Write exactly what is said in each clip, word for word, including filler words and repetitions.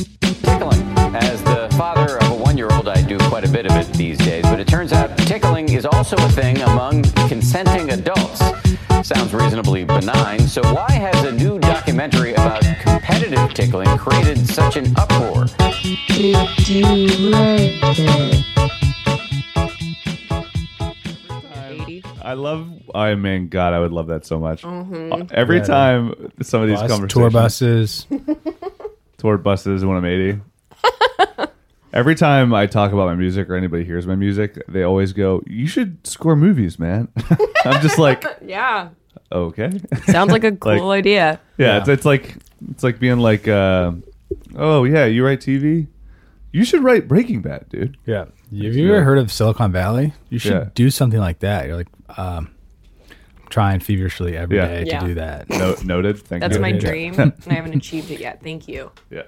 Tickling. As the father of a one-year-old, I do quite a bit of it these days, but it turns out tickling is also a thing among consenting adults. Sounds reasonably benign, so why has a new documentary about competitive tickling created such an uproar? Did you like it? I love. I mean, God, I would love that so much. Mm-hmm. Every Yeah. time some of these Bus, conversations, tour buses. tour buses when I'm eighty. Every time I talk about my music or anybody hears my music, they always go, "You should score movies, man." I'm just like, Yeah. okay. Sounds like a cool Like- idea. Yeah, Yeah. It's, it's like it's like being like, uh, oh yeah, you write T V. You should write Breaking Bad, dude. Yeah. Have you ever heard of Silicon Valley? You should Yeah. do something like that. You're like, um, trying feverishly every Yeah. day Yeah. to do that. No, noted. Thank That's you. my Yeah. dream, and I haven't achieved it yet. Thank you. Yeah.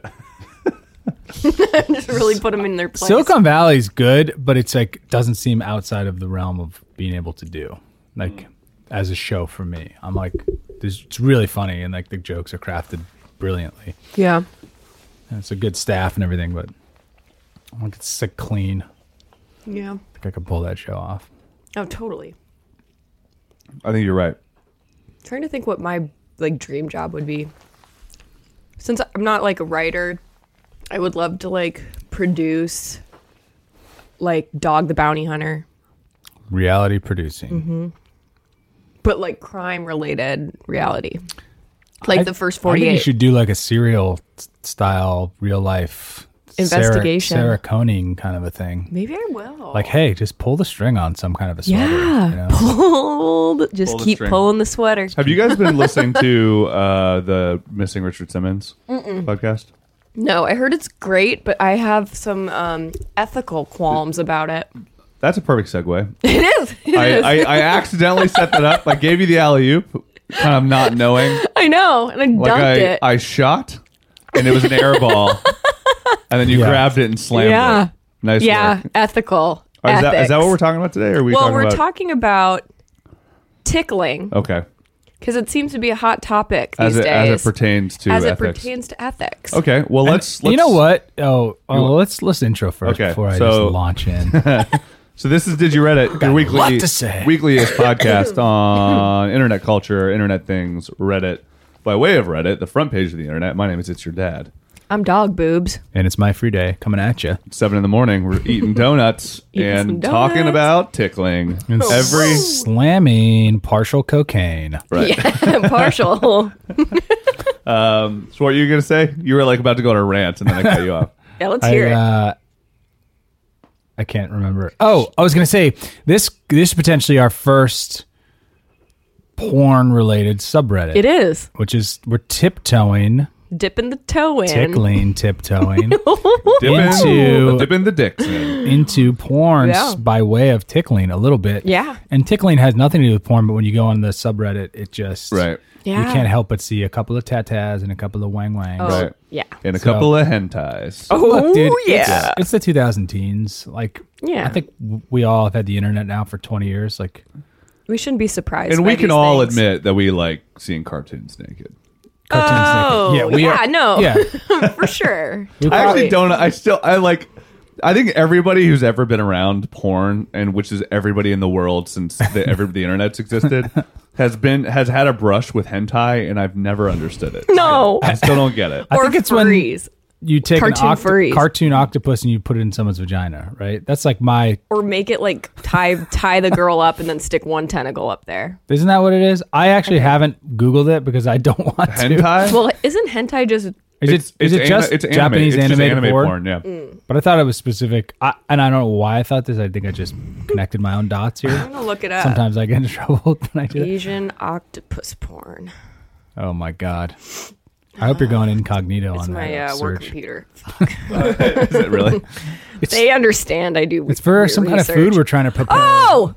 Just really put them in their place. Silicon Valley's good, but it's like doesn't seem outside of the realm of being able to do. Like as a show for me, I'm like, this, it's really funny and like the jokes are crafted brilliantly. Yeah. And it's a good staff and everything, but I like it's like clean. Yeah. I think I could pull that show off. Oh, totally. I think you're right. Trying to think what my like dream job would be. Since I'm not like a writer, I would love to like produce like Dog the Bounty Hunter, Reality producing. Mm-hmm. but like crime related reality. Like I- the first I think you forty-eight. should do like a serial s- style, real life Investigation. Sarah, Sarah Koenig kind of a thing. Maybe I will. Like, hey, just pull the string on some kind of a sweater. yeah, you know? pull the- just Pull the keep string. pulling the sweater. Have you guys been listening to uh, the Missing Richard Simmons podcast? No, I heard it's great, but I have some um, ethical qualms about it. That's a perfect segue. It is. It I, is. I, I accidentally set that up. I gave you the alley oop, kind of not knowing. I know, and I Like dunked I, it. I shot, and it was an air ball, and then you Yeah. grabbed it and slammed Yeah. it. Nice yeah, work. ethical. Oh, is, that, is that what ethics. we're talking about today? Or are we well, talking we're about? talking about tickling Okay, because it seems to be a hot topic these as it, days. as it pertains to As it ethics. pertains to ethics. Okay, well let's, let's. You know what? Oh, oh You- well, let's let's intro first Okay, before I so- just launch in. So this is Did You Reddit, your a weekly lot to say. weekliest podcast on internet culture, internet things, Reddit. By way of Reddit, the front page of the internet. My name is It's Your Dad. I'm dog boobs. And it's my free day coming at you. Seven in the morning, we're eating donuts Eating some and talking donuts. about tickling. Every Slamming partial cocaine. right. Yeah, partial. Um, so what were you gonna say? You were like about to go on a rant, and then I cut you off. Yeah, let's I, hear it. uh, I can't remember. Oh, I was going to say this. This is potentially our first porn-related subreddit. It is which is we're tiptoeing, dipping the toe in. tickling, tiptoeing Dip Into- in, dip in the dicks in. into porn Yeah. by way of tickling a little bit. Yeah. And tickling has nothing to do with porn, but when you go on the subreddit, it just Right. Yeah. you can't help but see a couple of tatas and a couple of wang wangs. Oh, Right. yeah. And a So- couple of hentais. Oh, Look, dude, yeah. It's, it's the two thousand teens. Like, Yeah. I think w- we all have had the internet now for twenty years. Like, We shouldn't be surprised. And by we can these all things. admit that we like seeing cartoons naked. cartoons. Oh, naked. yeah, we are- no. Yeah. for sure. We I actually Totally. don't. I still. I like. I think everybody who's ever been around porn, and which is everybody in the world since the ever the internet's existed, has been has had a brush with hentai, and I've never understood it. No. I still don't get it. I or think it's when furries. you take Cartoon an octo- furries. cartoon octopus and you put it in someone's vagina, right? That's like my. Or make it like tie tie the girl up and then stick one tentacle up there. Isn't that what it is? I actually haven't Googled it because I don't want to. Hentai. Well, isn't hentai just Is It's- it is it's it just ani- it's anime. Japanese It's just animated anime porn? porn? Yeah. Mm. But I thought it was specific, I, and I don't know why I thought this. I think I just connected my own dots here. I'm gonna look it up. Sometimes I get in trouble when I do that. Asian octopus porn. Oh my god! I hope you're going incognito It's on my that uh, work search. computer. Is it really? They understand I do. It's for re- some kind of research. food we're trying to prepare. Oh,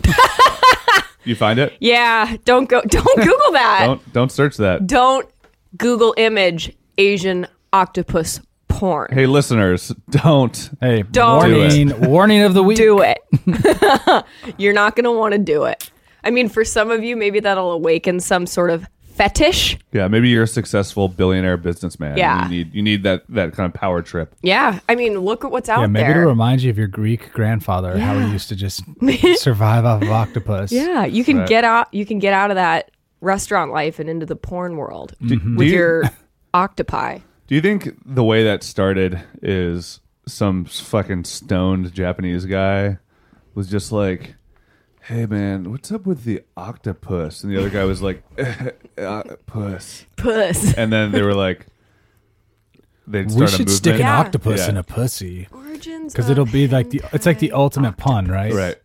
You find it? yeah. Don't go. Don't Google that. Don't don't search that. Don't Google image Asian octopus porn. Hey, listeners, don't. Hey, Don't. warning! Warning of the week. Do it. You're not going to want to do it. I mean, for some of you, maybe that'll awaken some sort of fetish. Yeah, maybe you're a successful billionaire businessman. Yeah. you need you need that that kind of power trip. Yeah, I mean, look at what's out Yeah, maybe there. to remind you of your Greek grandfather, how Yeah. he used to just survive off of octopus. Yeah, you can Right. get out. You can get out of that restaurant life and into the porn world Do with you- your octopi. Do you think the way that started is some fucking stoned Japanese guy was just like, "Hey man, what's up with the octopus?" And the other guy was like, uh, "Puss," Puss. and then they were like, they'd We start a should movement. stick an Yeah. octopus Yeah. in a pussy. Origins. Because of it'll be like the it's like the hentai ultimate pun, right? Right?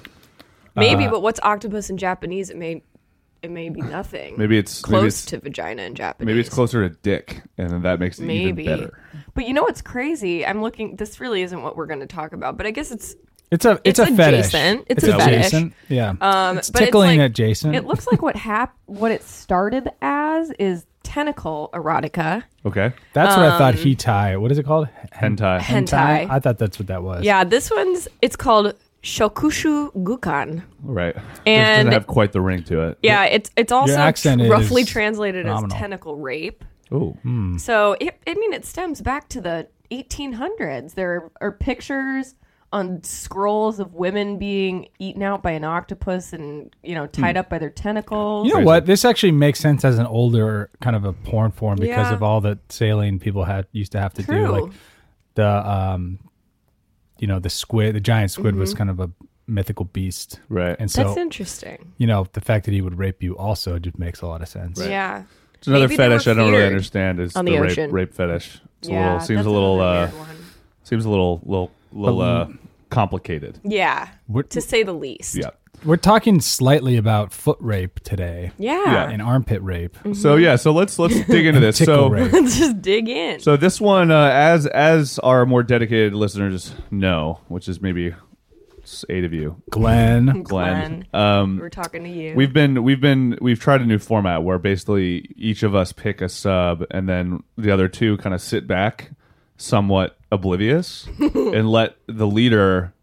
Maybe, Uh, but what's octopus in Japanese? It may it may be nothing. Maybe it's close maybe it's, to vagina in Japanese. maybe it's closer to dick, and then that makes it Maybe. even better. But you know what's crazy? I'm looking. This really isn't what we're going to talk about, but I guess it's It's a it's, It's a fetish. adjacent. It's a fetish. adjacent. Yeah. um, it's but it's tickling like- adjacent. It looks like what hap- what it started as is tentacle erotica. Okay, That's what I um, thought hentai. What is it called? hentai. Hentai. I thought that's what that was. Yeah, this one's it's called Shokushu Gukan. Right, And- doesn't have quite the ring to it. Yeah, it's it's also accent tr- roughly is translated phenomenal. as tentacle rape. Oh, So it, I mean, it stems back to the eighteen hundreds. There are pictures on scrolls of women being eaten out by an octopus and you know tied up by their tentacles. You know Crazy. what? This actually makes sense as an older kind of a porn form because Yeah. of all the sailing people had used to have to True. do. Like the um, you know, the squid, the giant squid was kind of a mythical beast, right. and so That's interesting. you know the fact that he would rape you also just makes a lot of sense. Yeah. It's another Maybe they fetish were I don't really feared understand is on the, the rape, ocean. rape fetish. It's a Yeah, little seems that's a little another uh, weird one. seems a little little little uh, complicated. Yeah, What- to say the least. Yeah. We're talking slightly about foot rape today Yeah. Yeah. and armpit rape. So yeah, so let's let's dig into this. Tickle So rape. Let's just dig in. so this one, uh, as as our more dedicated listeners know, which is maybe s- eight of you, Glenn. Glenn. Glenn, Um, we're talking to you. We've been we've been we've tried a new format where basically each of us pick a sub and then the other two kind of sit back somewhat oblivious and let the leader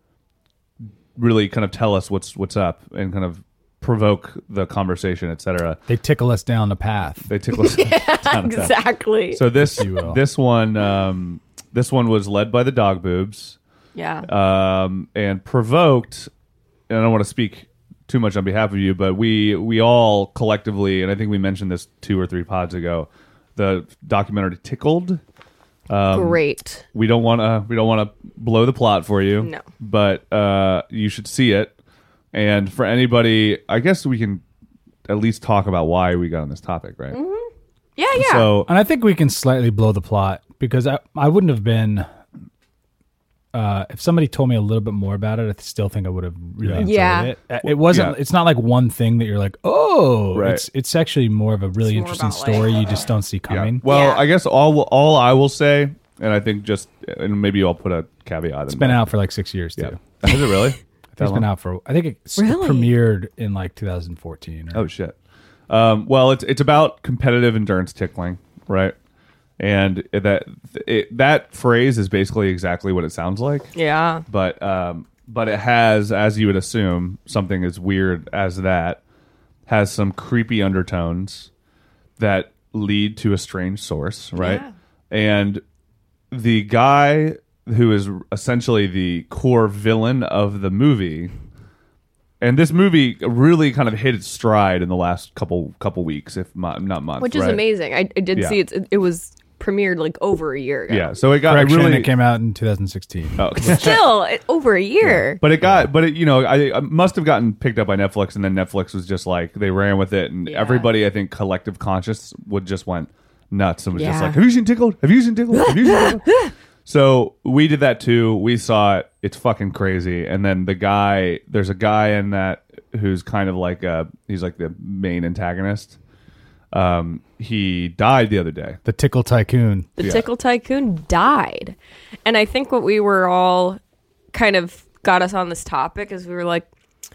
really kind of tell us what's what's up and kind of provoke the conversation, et cetera. They tickle us down the path. They tickle us down the path. exactly. So this You will. this one um, this one was led by the dog boobs yeah. um, and provoked. And I don't want to speak too much on behalf of you, but we we all collectively, and I think we mentioned this two or three pods ago, the documentary Tickled. Um, Great. We don't want to we don't want to blow the plot for you, No. but uh, you should see it. And for anybody, I guess we can at least talk about why we got on this topic, right? Yeah, yeah. So And I think we can slightly blow the plot because I, I wouldn't have been. Uh, if somebody told me a little bit more about it, I still think I would have really Yeah. enjoyed Yeah. it. Uh, It wasn't. Yeah. It's not like one thing that you're like, oh, Right. it's it's actually more of a really It's more interesting about, like- story you just don't see yeah. coming. Well, Yeah. I guess all all I will say, and I think just and maybe I'll put a caveat. It's in been there. out for like six years too. Yeah. Is it really? It's been out for. I think it s- Really? premiered in like two thousand fourteen. Or, Oh shit. Um, well, it's it's about competitive endurance tickling, right? And that it, that phrase is basically exactly what it sounds like, yeah. but um, but it has, as you would assume, something as weird as that has some creepy undertones that lead to a strange source, right? Yeah. And the guy who is essentially the core villain of the movie. And this movie really kind of hit its stride in the last couple couple weeks, if not, not months. Which is right? amazing. I, I did Yeah. see it. It was premiered like over a year ago. Yeah, so it got it Correction, really. it came out in two thousand sixteen. oh. Still, it, over a year. But it got, but it, you know, I, I must have gotten picked up by Netflix, and then Netflix was just like they ran with it, and Yeah. everybody, I think, collective conscious would just went nuts and was just Yeah. like, "Have you seen Tickled? Have you seen Tickled? Have you seen Tickled?" So we did that too. We saw it. It's fucking crazy. And then the guy, there's a guy in that who's kind of like a, he's like the main antagonist. Um, he died the other day. The Tickle Tycoon. The Yeah. Tickle Tycoon died. And I think what we were all kind of got us on this topic is we were like,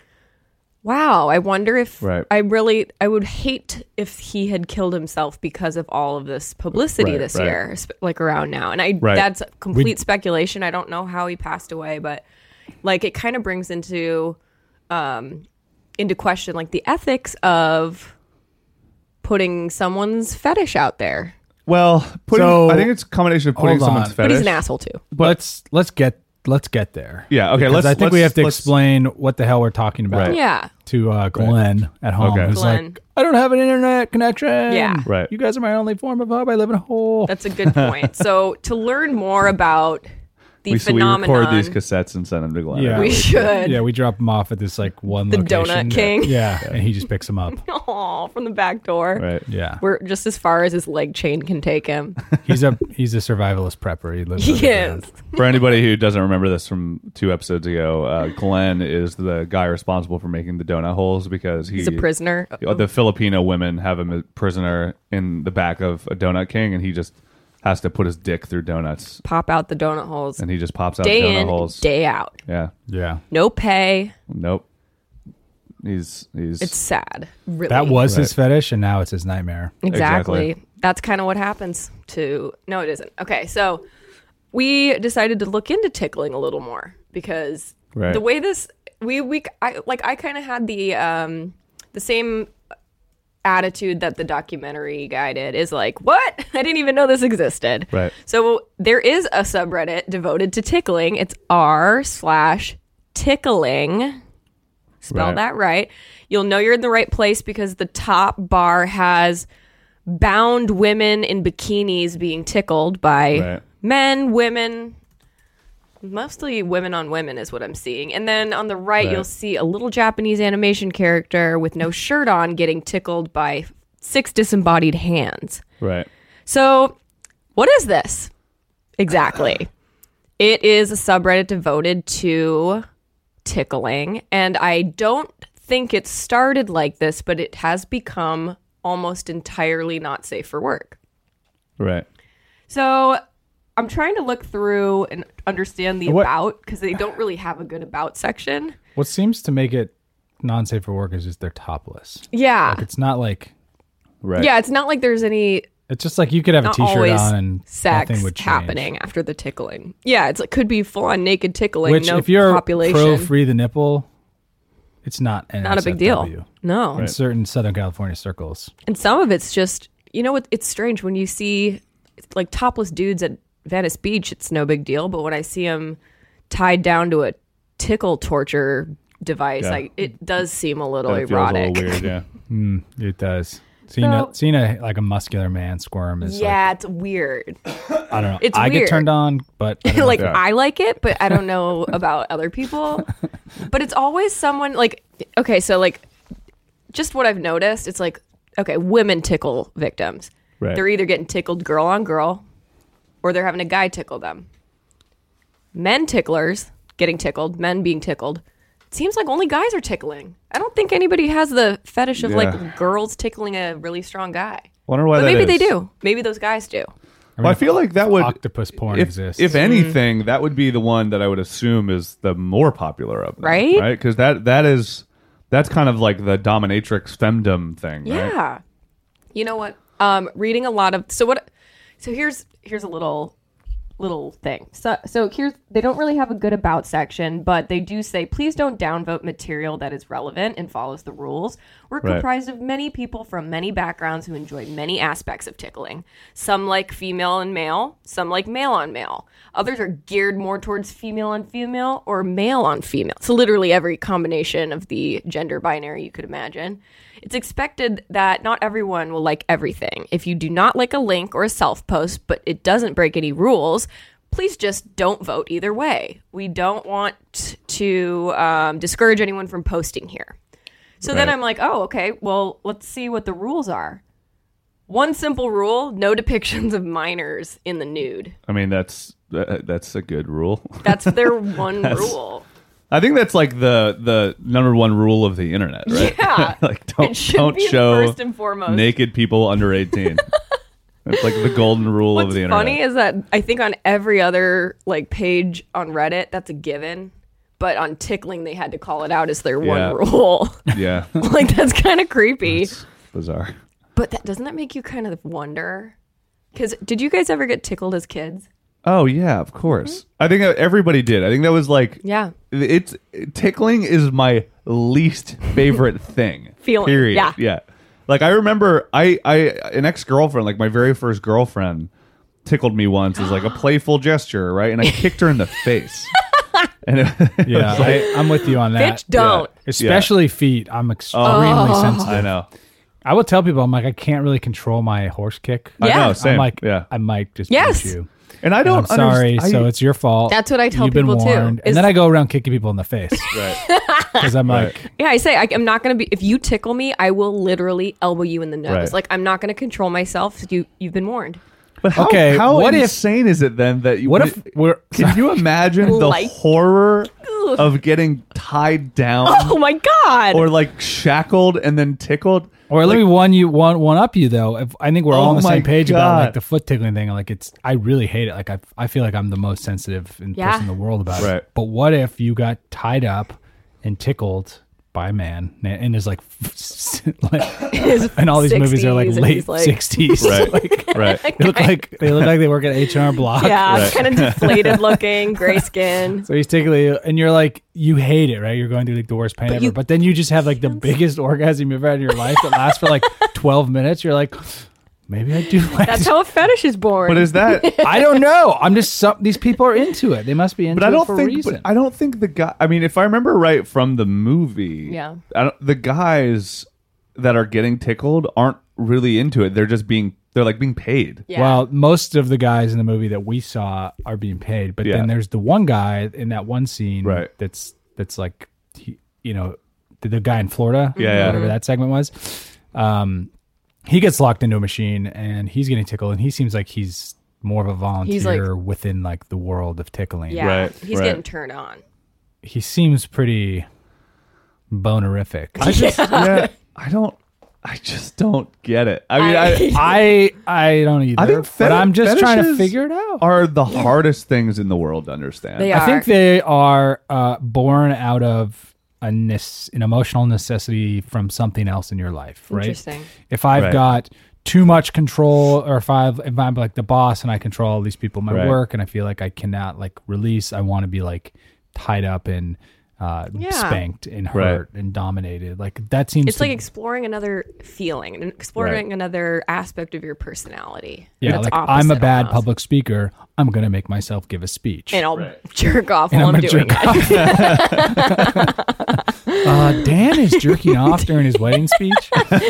wow, I wonder if Right. I really, I would hate if he had killed himself because of all of this publicity Right, this right. year, sp- like around now. And I, Right. that's complete We- speculation. I don't know how he passed away, but like it kind of brings into, um, into question like the ethics of putting someone's fetish out there. Well, putting, So- I think it's a combination of putting Hold someone's on. fetish. But he's an asshole too. let's let's get let's get there. Yeah, okay, Because let's- I think let's- we have to let's- explain what the hell we're talking about. Right. Yeah. To uh, Glenn at home, Okay. who's Glenn. like, I don't have an internet connection. Yeah. Right. You guys are my only form of hope. I live in a hole. That's a good point. So to learn more about the we, so we phenomenon, record these cassettes and send them to Glenn. Yeah. we should. Yeah, we drop him off at this like one The location. Donut King. Yeah, and he just picks him up. Aw, from the back door. Right. Yeah, We're just as far as his leg chain can take him. he's a he's a survivalist prepper. He lives. He underground. is. For anybody who doesn't remember this from two episodes ago, uh, Glenn is the guy responsible for making the donut holes because he, He's a prisoner. the Filipino women have him a prisoner in the back of a Donut King, and he just has to put his dick through donuts, Pop out the donut holes. and he just pops out Day donut in, holes. day out. Yeah. Yeah, No pay. Nope. He's he's It's sad. Really. that was his Right. fetish, and now it's his nightmare. Exactly. Exactly. That's kind of what happens to. No, it isn't. Okay, so we decided to look into tickling a little more because Right. the way this we we I, like I kind of had the um the same attitude that the documentary guy did is like, what? I didn't even know this existed. Right. So there is a subreddit devoted to tickling. It's r slash tickling. Spell Right. that right. You'll know you're in the right place because the top bar has bound women in bikinis being tickled by Right. men, women, mostly women on women is what I'm seeing. And then on the right, Right. you'll see a little Japanese animation character with no shirt on getting tickled by six disembodied hands. right. So, what is this exactly? It is a subreddit devoted to tickling, and I don't think it started like this, but it has become almost entirely not safe for work. Right. So, I'm trying to look through and understand the What- about because they don't really have a good about section. What seems to make it non-safe for work is just they're topless. Yeah. Like it's not like Right. Yeah, it's not like there's any it's just like you could have a not t-shirt always on and sex nothing would change. happening after the tickling. Yeah, it's it could be full on naked tickling. Which, no if you're population, pro free the nipple, it's not an not a big S F deal. W No, in certain Southern California circles. and some of it's just you know what? It's strange when you see like topless dudes at Venice Beach. It's no big deal, but when I see them tied down to a tickle torture device, Yeah. like it does seem a little That feels a erotic. little weird. Yeah. Mm, it does. Seeing, So- a, seeing a like a muscular man squirm is Yeah, it's weird. like, I don't know. it's I weird. get turned on, but I don't know. like Yeah. I like it, but I don't know about other people. But it's always someone like okay, so like just what I've noticed, it's like okay, women tickle victims. Right. They're either getting tickled girl on girl or they're having a guy tickle them. Men ticklers getting tickled, men being tickled. It seems like only guys are tickling. I don't think anybody has the fetish of Yeah. like girls tickling a really strong guy. Wonder why But that maybe they is. do. Maybe those guys do. Well, I feel like that would octopus porn if, exists. if anything, that would be the one that I would assume is the more popular of them, Right? Right? Because that that is that's kind of like the dominatrix femdom thing, right? Yeah. You know what? Um, reading a lot of so what so here's here's a little little thing. So so here's they don't really have a good about section, but they do say please don't downvote material that is relevant and follows the rules. We're Right. comprised of many people from many backgrounds who enjoy many aspects of tickling. Some like female and male, some like male on male. Others are geared more towards female on female or male on female. So literally every combination of the gender binary you could imagine. It's expected that not everyone will like everything. If you do not like a link or a self post, but it doesn't break any rules, please just don't vote either way. We don't want to um, discourage anyone from posting here. So then Right. I'm like, oh, okay, well, let's see what the rules are. One simple rule, no depictions of minors in the nude. I mean, that's uh, that's a good rule. That's their one rule. I think that's like the the number one rule of the internet, right? Yeah. like don't It should don't be show first and foremost. naked people under eighteen. It's like the golden rule What's of the internet. funny is that I think on every other like page on Reddit, that's a given. But on tickling, they had to call it out as their Yeah. one rule. yeah, like that's kind of creepy. it's bizarre. But that doesn't that make you kind of wonder? Because did you guys ever get tickled as kids? Oh yeah, of course. I think everybody did. I think that was like Yeah. it's tickling is my least favorite thing. Feeling, Period. yeah. Yeah. Like I remember, I, I, an ex girlfriend, like my very first girlfriend, tickled me once as like a playful gesture, right? And I kicked her in the face. And it, it Yeah, was like, I, I'm with you on that. Bitch, don't. Especially feet. I'm extremely Oh. sensitive. I know. I will tell people, I'm like, I can't really control my horse kick. I Yeah. know. Same. I'm like, yeah. I might just Yes. punch you. And I And don't. I'm sorry, understand- so I- it's your fault. That's what I tell You've been people, too, warned. is- And then I go around kicking people in the face right. because I'm Right. like, Yeah, I say I, I'm not going to be. If you tickle me, I will literally elbow you in the nose. Right. Like I'm not going to control myself. You you've been warned. But how, Okay, how what if- insane is it then that you? what if we're Can you imagine the Like- horror of getting tied down Oh my god! or like shackled and then tickled? Or let me one you one one up you though. If I think we're all Oh on the my same page about God. like the foot tickling thing. Like it's, I really hate it. Like I, I feel like I'm the most sensitive in Yeah. person in the world about Right. it. But what if you got tied up and tickled by a man and is like, like and all these movies are like sixties, and late he's like- sixties. Right. Like, Right. they look like they look like they work at H and R Block. Yeah, Right. kind of deflated looking, gray skin. So he's tickling you, and you're like, you hate it, right? You're going through like the worst pain But ever. you- but then you just have like the biggest orgasm you've ever had in your life that lasts for like twelve minutes. You're like, maybe I do like That's how a fetish is born. But is that? I don't know. I'm just some, these people are into it. They must be into But I it don't for think. a reason. But I don't think the guy. I mean, if I remember right from the movie, Yeah. I don't, the guys that are getting tickled aren't really into it. They're just being. They're like being paid. Yeah. Well, most of the guys in the movie that we saw are being paid, but Yeah. then there's the one guy in that one scene Right. that's that's like, he, you know, the, the guy in Florida, Yeah, yeah. whatever that segment was. Um, he gets locked into a machine and he's getting tickled, and he seems like he's more of a volunteer He's like- within like the world of tickling. yeah, Right, he's right. getting turned on. He seems pretty bonerific. I just. yeah. I don't. I just don't get it. I mean, I. I I don't either. I think but fet- I'm just trying to fetishes figure it out. are the hardest things in the world to understand. They I are. think they are uh, born out of a nes- an emotional necessity from something else in your life, right? Interesting. If I've Right. got too much control, or if I've if I'm like the boss and I control all these people in my Right. work, and I feel like I cannot like release, I want to be like tied up and uh, Yeah. spanked and Right. hurt and dominated. Like that seems It's to, like exploring another feeling and exploring another aspect of your personality. yeah, That's like I'm a opposite bad almost. public speaker. I'm gonna make myself give a speech. and I'll jerk off And while I'm I'm, gonna doing jerk it. Uh, Dan is jerking off during his wedding speech.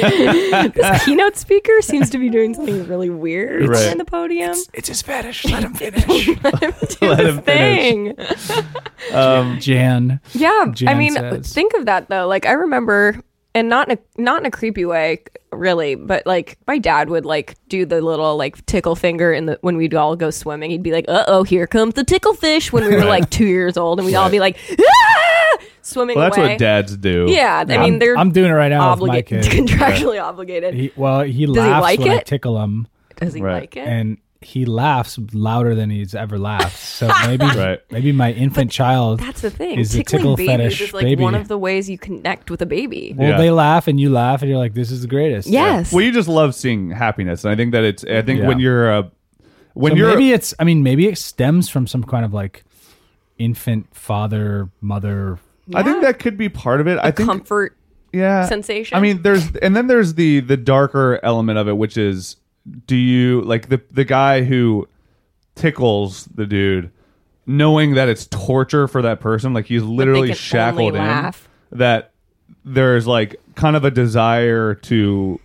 This keynote speaker seems to be doing something really weird Right. behind the podium. It's his fetish. Let him finish. Let him do Let his him finish. thing. Um, Jan. Yeah, Jan I mean, says. think of that though. Like I remember, and not in a not in a creepy way, really, but like my dad would like do the little like tickle finger in the when we'd all go swimming. He'd be like, "Uh oh, here comes the tickle fish." When we were like two years old, and we'd all Right. be like, "Ah!" swimming well, that's away. what dads do. Yeah, I mean I'm, they're I'm doing it right now with my obligated, kid. contractually obligated. He, well, he he laughs like when I it? tickle him, Does he Right. like it? and he laughs louder than he's ever laughed. So maybe, Right. maybe my infant child. That's the thing. is a Tickling tickle babies fetish is like baby. one of the ways you connect with a baby. Well, Yeah. they laugh and you laugh, and you're like, "This is the greatest." Yes. Well, you just love seeing happiness, and I think that it's. I think Yeah. when you're a, when So you're maybe it's. I mean, maybe it stems from some kind of like infant father mother. I think Yeah. that could be part of it. I think comfort yeah sensation. I mean, there's and then there's the the darker element of it, which is, do you like the the guy who tickles the dude, knowing that it's torture for that person, like he's literally can shackled only in, laugh. that there's like kind of a desire to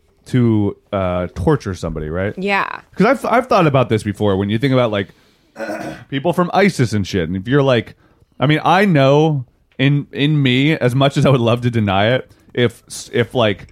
to uh, torture somebody, right? yeah. Because I've I've thought about this before. When you think about like people from ISIS and shit, and if you're like, I mean, I know in in me, as much as I would love to deny it, if if like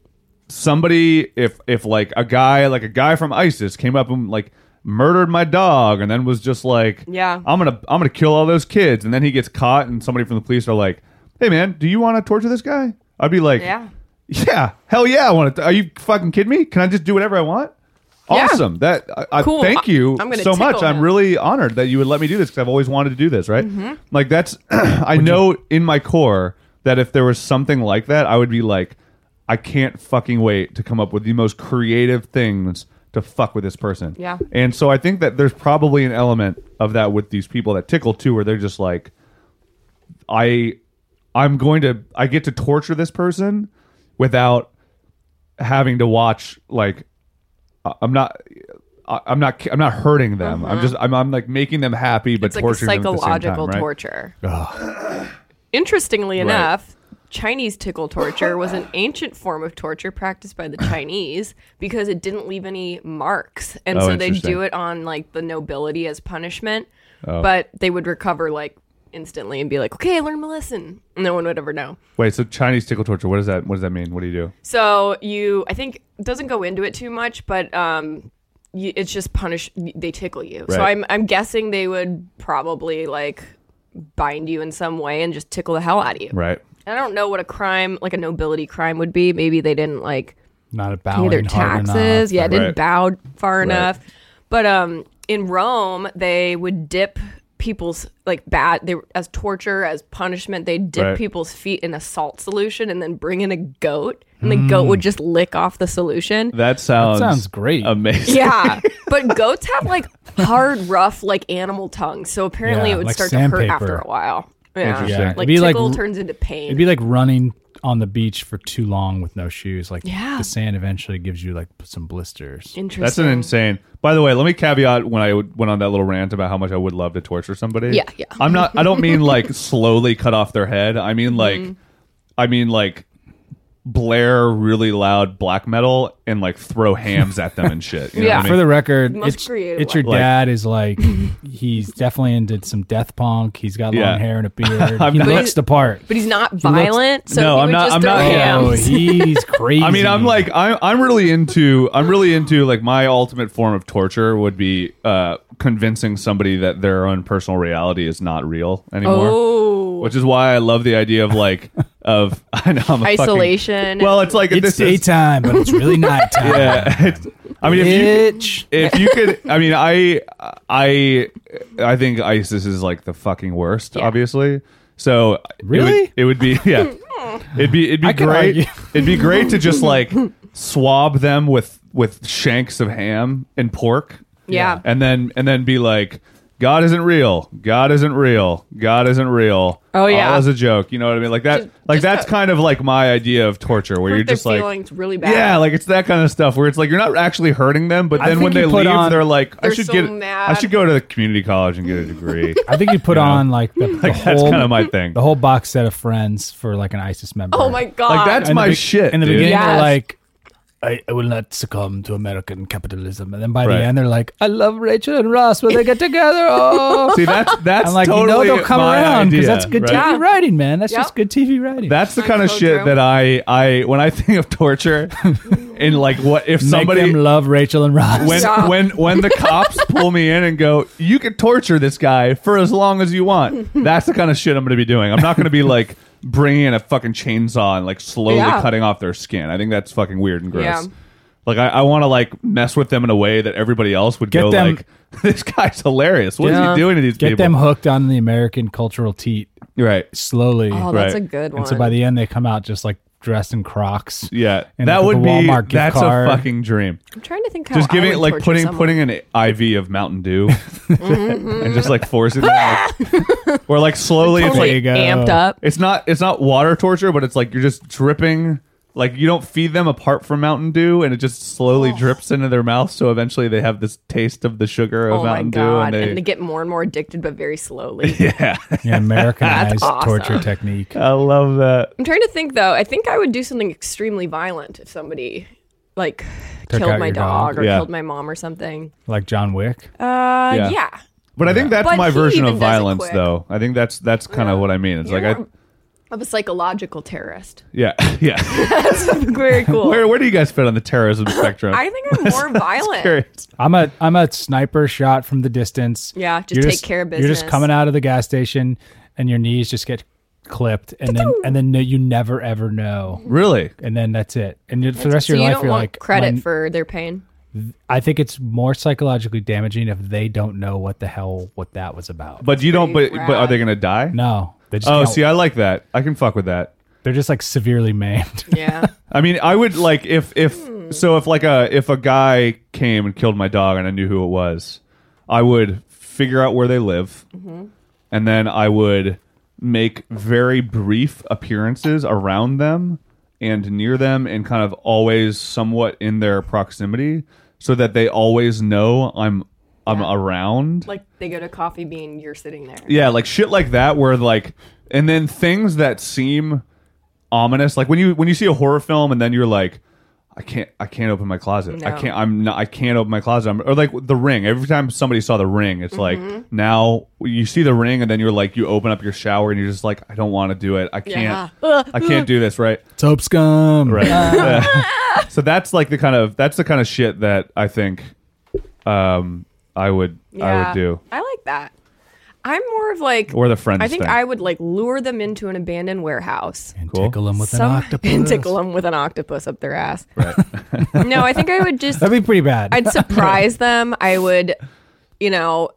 somebody, if if like a guy like a guy from ISIS came up and like murdered my dog, and then was just like, Yeah. I'm gonna I'm gonna kill all those kids, and then he gets caught, and somebody from the police are like, hey man, do you want to torture this guy? I'd be like, Yeah. yeah, hell yeah, I want to. Are you fucking kidding me? Can I just do whatever I want? Yeah. Awesome. That I, I Cool. thank you I'm gonna so much. tickle I'm him. really honored that you would let me do this because I've always wanted to do this. Right? Mm-hmm. Like that's. I know in my core that if there was something like that, I would be like, I can't fucking wait to come up with the most creative things to fuck with this person. Yeah. And so I think that there's probably an element of that with these people that tickle too, where they're just like, I, I'm going to, I get to torture this person without having to watch like I- I'm not. I- I'm not. I'm not hurting them. I'm just. I'm. I'm like making them happy, but It's like a torturing them at the same psychological time, right? torture. Interestingly Right. enough, Chinese tickle torture was an ancient form of torture practiced by the Chinese because it didn't leave any marks. And Oh, so they interesting. do it on like the nobility as punishment, Oh. but they would recover like instantly and be like, okay, I learned my lesson. No one would ever know. Wait. So Chinese tickle torture. What does that? What does that mean? What do you do? So you, I think, it doesn't go into it too much, but um, you, it's just punish. They tickle you. So Right. I'm, I'm guessing they would probably like bind you in some way and just tickle the hell out of you. Right. I don't know what a crime, like a nobility crime, would be. Maybe they didn't like Not a pay bowing their hard taxes. enough. Yeah, didn't Right. bow far Right. enough. But um, in Rome, they would dip people's like bad. They were- as torture, as punishment, they dip Right. people's feet in a salt solution and then bring in a goat, and the goat would just lick off the solution. That sounds. sounds great. Amazing. Yeah, but goats have like hard, rough, like animal tongues. So apparently, Yeah, it would like start to hurt sandpaper. after a while. Yeah, Interesting. Yeah, like it'd be like- tickle turns into pain. It'd be like running on the beach for too long with no shoes. Like Yeah. the sand eventually gives you like some blisters. Interesting. That's an insane. By the way, let me caveat when I would- went on that little rant about how much I would love to torture somebody. Yeah, yeah. I'm not. I don't mean like slowly cut off their head. I mean like, Mm-hmm. I mean like, blare really loud black metal and like throw hams at them and shit. You know Yeah. what I For mean? the record, Most it's, creative it's your one. Like- dad is like he's definitely into some death punk. He's got long Yeah. hair and a beard. I'm he not- looks the part. But he's not violent, so No, he I'm would not- just I'm throw not- Oh, hams. he's crazy. I mean, I'm like, I'm, I'm really into, I'm really into like my ultimate form of torture would be uh, convincing somebody that their own personal reality is not real anymore. Oh, Which is why I love the idea of like, of, I know I'm a fucking- isolation. well, it's like, it's this is, daytime, but it's really nighttime. yeah. It's, I mean, if you, Bitch. if you could, I mean, I, I, I think ISIS is like the fucking worst, Yeah. obviously. So it Really? would, it would be, yeah, it'd be, it'd be I could great. argue. It'd be great to just like swab them with with shanks of ham and pork, yeah. and then and then be like, God isn't real. God isn't real. God isn't real. Oh, yeah. all is a joke. You know what I mean? Like that. Just- like just that's a- kind of like my idea of torture, where Hurt you're their just like. feelings really bad. Yeah, like it's that kind of stuff where it's like you're not actually hurting them, but I then think when you they put leave, on- they're like, I They're should so get, mad. I should go to the community college and get a degree. I think you put You know? on like the, the Like, that's whole kind of my thing. the whole box set of Friends for like an ISIS member. Oh my god. Like that's In the my be- shit. In the dude. beginning, Yes. they're like, I, I will not succumb to American capitalism. And then by Right. the end, they're like, I love Rachel and Ross when they get together. Oh, See, that's that's I'm like, totally you know, they'll come my around because idea, that's good right? T V Yeah. writing, man. That's Yep. just good T V writing. That's the My kind of code shit room. that I I when I think of torture, in like what if Make somebody them love Rachel and Ross. when Stop. when when the cops pull me in and go, you can torture this guy for as long as you want. That's the kind of shit I'm going to be doing. I'm not going to be like bringing in a fucking chainsaw and like slowly Yeah. cutting off their skin. I think that's fucking weird and gross. Yeah. Like I, I want to like mess with them in a way that everybody else would Get go them- like, this guy's hilarious. What is Yeah. he doing to these Get people? them hooked on the American cultural teat right. slowly. Oh, that's Right. a good one. and so by the end, they come out just like dressed in Crocs. Yeah, And that like would the be Walmart gift that's card. a fucking dream. I'm trying to think how Just I giving would it like torture putting someone. putting an I V of Mountain Dew and just like forcing them, like, or like slowly it's totally like There you go. amped up. it's not it's not water torture, but it's like you're just dripping. Like you don't feed them apart from Mountain Dew, and it just slowly drips into their mouth. So eventually they have this taste of the sugar of Oh my Mountain Dew, god! and they, And they get more and more addicted, but very slowly. yeah, Yeah, Americanized That's awesome. torture technique. I love that. I'm trying to think though. I think I would do something extremely violent if somebody like Took killed out my your dog, dog. or Yeah. killed my mom or something. Like John Wick. Uh, Yeah. yeah. But I think that's But my he version even of does it violence, quick. though. I think that's that's kind of what I mean. It's You're like I, more of a psychological terrorist. yeah, yeah. Very cool. Where where do you guys fit on the terrorism spectrum? I think I'm more violent. Curious. I'm a I'm a sniper shot from the distance. Yeah, just You're take care of You're just business. coming out of the gas station, and your knees just get clipped, and then and then you never ever know, Really? and then that's it. And you, for the rest So of your you life, don't you're want like credit when- for their pain. I think it's more psychologically damaging if they don't know what the hell what that was about. But you don't. But pretty but are rad. they gonna die? no, they just Oh, can't- see, I like that. I can fuck with that. they're just like severely maimed. Yeah. I mean, I would like if if so if like a if a guy came and killed my dog and I knew who it was, I would figure out where they live, and then I would make very brief appearances around them and near them and kind of always somewhat in their proximity so that they always know I'm I'm Yeah. around. Like they go to Coffee Bean, you're sitting there. Yeah, like shit like that where like and then things that seem ominous, like when you when you see a horror film and then you're like I can't I can't open my closet. I No. can't I'm not I can't open my closet. I'm, or like The Ring. Every time somebody saw The Ring, it's like Mm-hmm. now you see The Ring and then you're like you open up your shower and you're just like I don't want to do it. I can't Yeah. I can't do this, right? Soap scum. Right. Yeah. So that's like the kind of that's the kind of shit that I think um I would I Yeah. would do. I like that. I'm more of like Or the friends I think thing. I would like lure them into an abandoned warehouse. And Cool. tickle them with Some- an octopus. and tickle them with an octopus up their ass. Right. No, I think I would just That'd be pretty bad. I'd surprise them. I would, you know,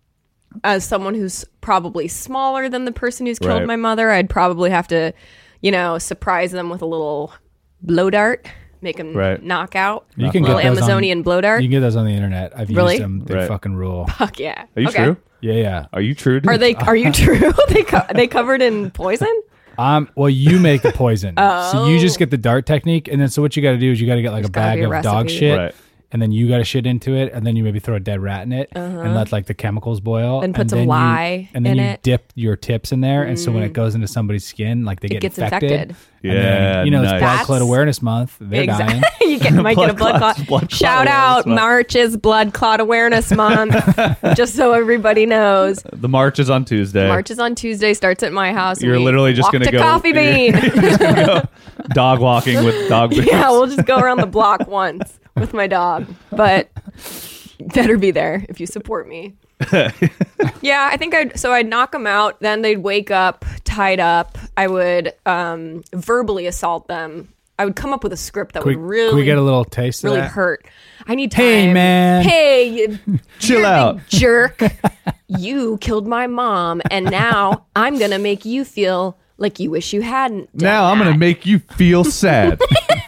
as someone who's probably smaller than the person who's killed Right. my mother, I'd probably have to, you know, surprise them with a little blow dart, make them Right. knock out. You can a little get those on- Amazonian blow dart. You can get those on the internet. I've Really? used them. They Right. fucking rule. Fuck yeah. Are you Okay. true? Yeah, yeah. Are you true? Dude? Are they? Are you true? they co- they covered in poison? Um, well, you make the poison. So you just Oh. get the dart technique, and then so what you got to do is you got to get like a There's gotta bag be a of dog recipe. shit, Right. and then you got to shit into it, and then you maybe throw a dead rat in it, and let like the chemicals boil. Then put and some you- lye and then in you it. dip your tips in there, and so when it goes into somebody's skin, like they get gets infected. infected. And then, Yeah, you know it's nice. Blood That's- Clot Awareness Month. They're dying. Exactly. You get, might get a blood clots, clot. blood clot Shout awareness out month. March is Blood Clot Awareness Month, just so everybody knows. The march is on Tuesday. March is on Tuesday. Starts at my house. and You're we literally just walk gonna to go Coffee Bean. Go dog walking with dog bears. Yeah, we'll just go around the block once with my dog, but better be there if you support me. Yeah, I think I'd so I'd knock them out. Then they'd wake up tied up. I would um, verbally assault them. I would come up with a script that Can we, would really can we get a little taste really of that? hurt. I need time. Hey, man. Hey, you Chill you're a out. big jerk. You killed my mom, and now I'm gonna make you feel like you wish you hadn't. done Now I'm going that. to make you feel sad.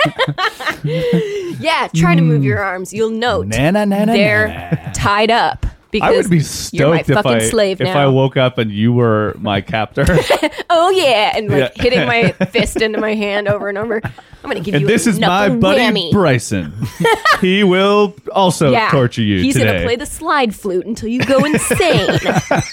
Yeah, try to move your arms. You'll note Na, na, na, na, they're na. tied up. Because I would be you're my stoked if fucking I slave if now. I woke up and you were my captor. Oh yeah, and like Yeah. hitting my fist into my hand over and over. I'm gonna give And you. this a is my knuckle buddy whammy. Bryson. He will also Yeah, torture you He's today. gonna play the slide flute until you go insane. And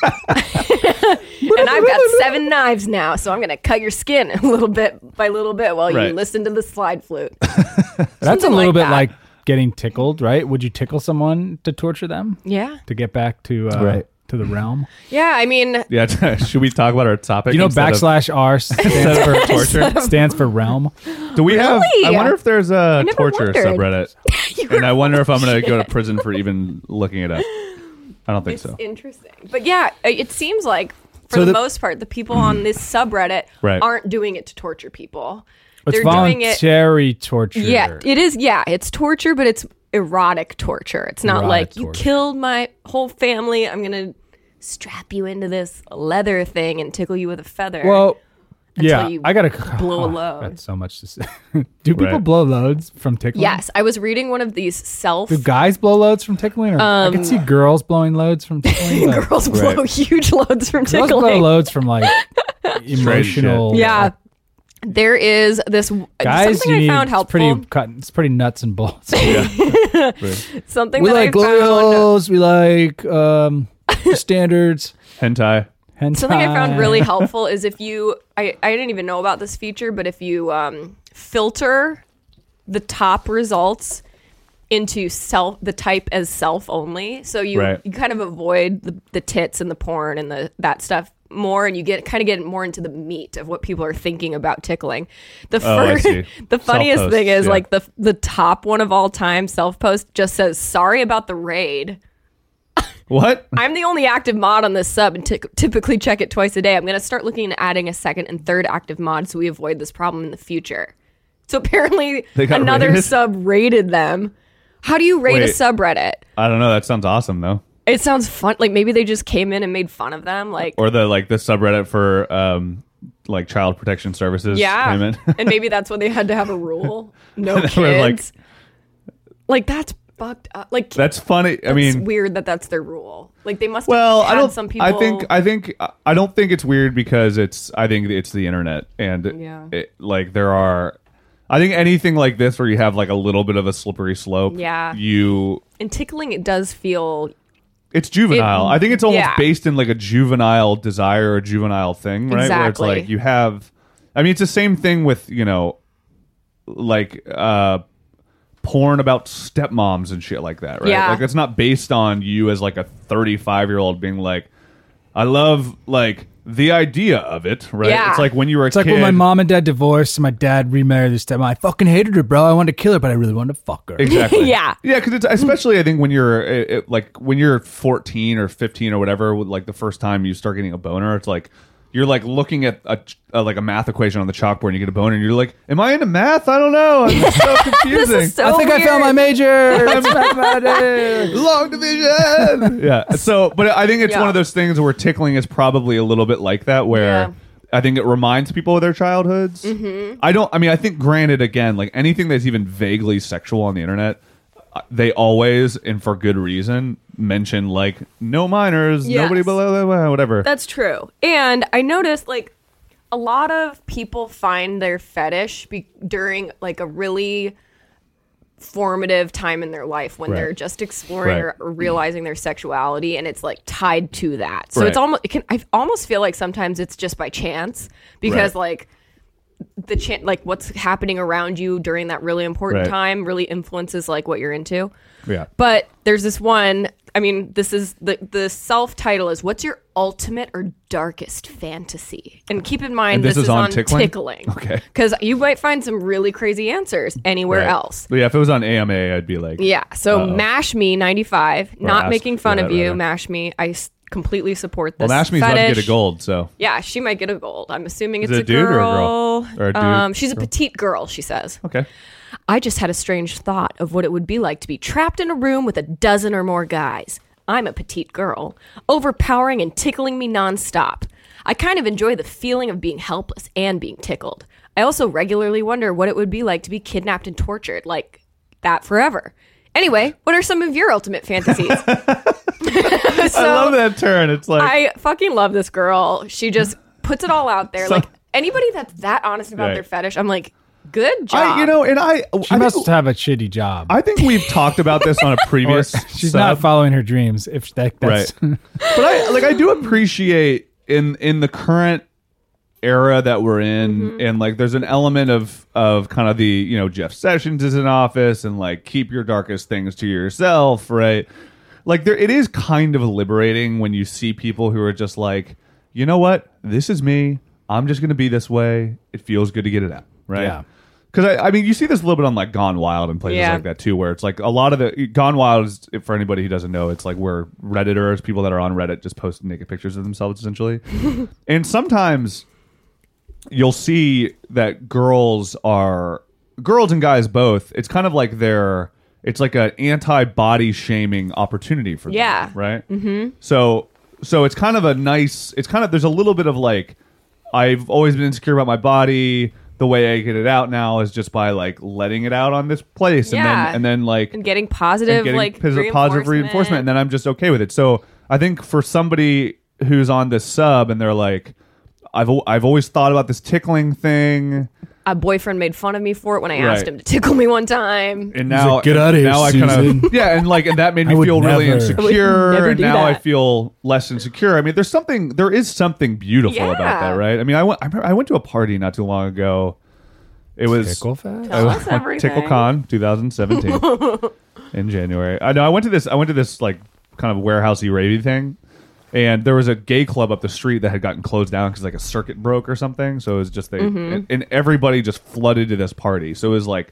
I've got seven knives now, so I'm gonna cut your skin a little bit by little bit while Right. you listen to the slide flute. That's a Something little like bit that. like getting tickled, right? Would you tickle someone to torture them Yeah, to get back to uh, Right. to the realm? yeah. I mean, yeah, should we talk about our topic? You know, instead of- backslash R stands for torture. Stands for realm. Do we have? Really? I wonder if there's a never torture wondered. subreddit, and I wonder if I'm going to go to prison for even looking it up. I don't think it's so. interesting, but yeah, it seems like for So the, the- most part, the people on this subreddit Right. aren't doing it to torture people. It's They're doing it. voluntary torture. Yeah, it is. Yeah, it's torture, but it's erotic torture. It's not Erotic like you torture. killed my whole family. I'm gonna strap you into this leather thing and tickle you with a feather. Well, Until yeah, you I gotta blow a oh, load. That's so much to say. Do people Right. blow loads from tickling? yes, I was reading one of these self. Do guys blow loads from tickling? Or I can see girls blowing loads from tickling. but Girls blow Right. huge loads from girls blow tickling. loads from like emotional. Yeah, there is this Guys, something you I need, found it's helpful. pretty cut. It's pretty nuts and bolts. Something we that like I found. glorios. We like um, standards. Hentai. Hentai. Something I found really helpful is if you, I, I didn't even know about this feature, but if you um, filter the top results into self, the type as self only, so you, Right. you kind of avoid the, the tits and the porn and the that stuff more, and you get kind of get more into the meat of what people are thinking about tickling. The Oh, I first, see. the funniest Self-posts, thing is yeah. like the the top one of all time self post just says sorry about the raid. What? I'm the only active mod on this sub and ty- typically check it twice a day. I'm going to start looking at adding a second and third active mod so we avoid this problem in the future. So apparently They got another raided? sub raided them. How do you raid a Wait. subreddit? I don't know. That sounds awesome though. It sounds fun. Like maybe they just came in and made fun of them. Like, Or the like the subreddit for um like child protection services. yeah. payment. And maybe that's why they had to have a rule. No kids. We're like- like, that's fucked up. Like, That's funny. I it's mean, weird that that's their rule. Like they must have well, had I don't. some people. I think. I think. I don't think it's weird because it's. I think it's the internet, and Yeah. it, like there are. I think anything like this where you have like a little bit of a slippery slope, Yeah. you And tickling, it does feel it's juvenile. It- I think it's almost yeah. based in like a juvenile desire or juvenile thing, right? Where it's Exactly. like you have I mean it's the same thing with, you know, like uh porn about stepmoms and shit like that, right? Yeah. Like it's not based on you as like a thirty-five year old being like, I love like the idea of it, right? Yeah. It's like when you were a It's like kid. when my mom and dad divorced and my dad remarried their stepmom. I fucking hated her, bro. I wanted to kill her, but I really wanted to fuck her. Exactly. Yeah. Yeah, because it's especially I think when you're it, it- like when you're fourteen or fifteen or whatever, with, like the first time you start getting a boner, it's like you're like looking at a, a like a math equation on the chalkboard and you get a boner and you're like, am I into math? I don't know. It's so confusing. This is so I think I found my weird. major. It's mathematics. Long division. Yeah. So, but I think it's Yeah. one of those things where tickling is probably a little bit like that, where Yeah. I think it reminds people of their childhoods. Mm-hmm. I don't. I mean, I think granted, again, like anything that's even vaguely sexual on the internet, uh, they always and for good reason mention like no minors, Yes. nobody below blah, whatever. That's true. And I noticed like a lot of people find their fetish be- during like a really formative time in their life when Right. they're just exploring Right. or, or realizing their sexuality, and it's like tied to that. So Right. it's almost it can I almost feel like sometimes it's just by chance because Right. like the chan like what's happening around you during that really important Right. time really influences like what you're into. Yeah. But there's this one, I mean, this is the the self-title is what's your ultimate or darkest fantasy? And keep in mind And this this, is is on on tickling? tickling. Okay. Cuz you might find some really crazy answers anywhere Right. else. But yeah, if it was on A M A, I'd be like, Yeah. So Uh-oh. Mash Me ninety-five, not Ask- making fun of whatever, you, whatever. Mash Me. I s- completely support well, this. Nash me's about to fetish. get a gold, so Yeah, she might get a gold. I'm assuming Is it's it a dude or a girl. girl? Or a dude, um, she's a girl? petite girl, she says. okay. I just had a strange thought of what it would be like to be trapped in a room with a dozen or more guys. I'm a petite girl, overpowering and tickling me nonstop. I kind of enjoy the feeling of being helpless and being tickled. I also regularly wonder what it would be like to be kidnapped and tortured like that forever. Anyway, what are some of your ultimate fantasies? So, I love that turn. It's like I fucking love this girl. She just puts it all out there. So- like anybody that's that honest about Right. their fetish, I'm like, good job. I, you know, and I, She I must think, have a shitty job. I think we've talked about this on a Or previous. she's sub. not following her dreams. If that, that's Right. But I like I do appreciate in in the current era that we're in, Mm-hmm. and like there's an element of of kind of the, you know, Jeff Sessions is in office and like keep your darkest things to yourself, right? Like there it is kind of liberating when you see people who are just like, you know what, this is me, I'm just gonna be this way, it feels good to get it out, right? Yeah. Because I, I mean, you see this a little bit on like Gone Wild and places Yeah. like that too, where it's like a lot of the Gone Wild is, for anybody who doesn't know, it's like where Redditors, people that are on Reddit, just post naked pictures of themselves essentially. And sometimes you'll see that girls are girls and guys both. It's kind of like they're it's like an anti-body shaming opportunity for them, Yeah. right? Mm-hmm. So so it's kind of a nice. It's kind of there's a little bit of like I've always been insecure about my body. The way I get it out now is just by like letting it out on this place, and Yeah. then and then like and getting positive, and getting like posi- positive reinforcement, and then I'm just okay with it. So I think for somebody who's on this sub and they're like, I've al- I've always thought about this tickling thing, A boyfriend made fun of me for it when I Right. asked him to tickle me one time. and now like, "Get outta here, now I kind Susan." of yeah, and like and that made I me would feel really never. I would insecure, never and do now I that. feel less insecure. I mean, there's something there is something beautiful about Yeah. that, right? I mean, I went I, remember I went to a party not too long ago. It was Tickle Fest? Tell us everything. TickleCon twenty seventeen in January. I know I went to this. I went to this like kind of warehousey ravey thing, and there was a gay club up the street that had gotten closed down because like a circuit broke or something. So it was just they Mm-hmm. and, and everybody just flooded to this party. So it was like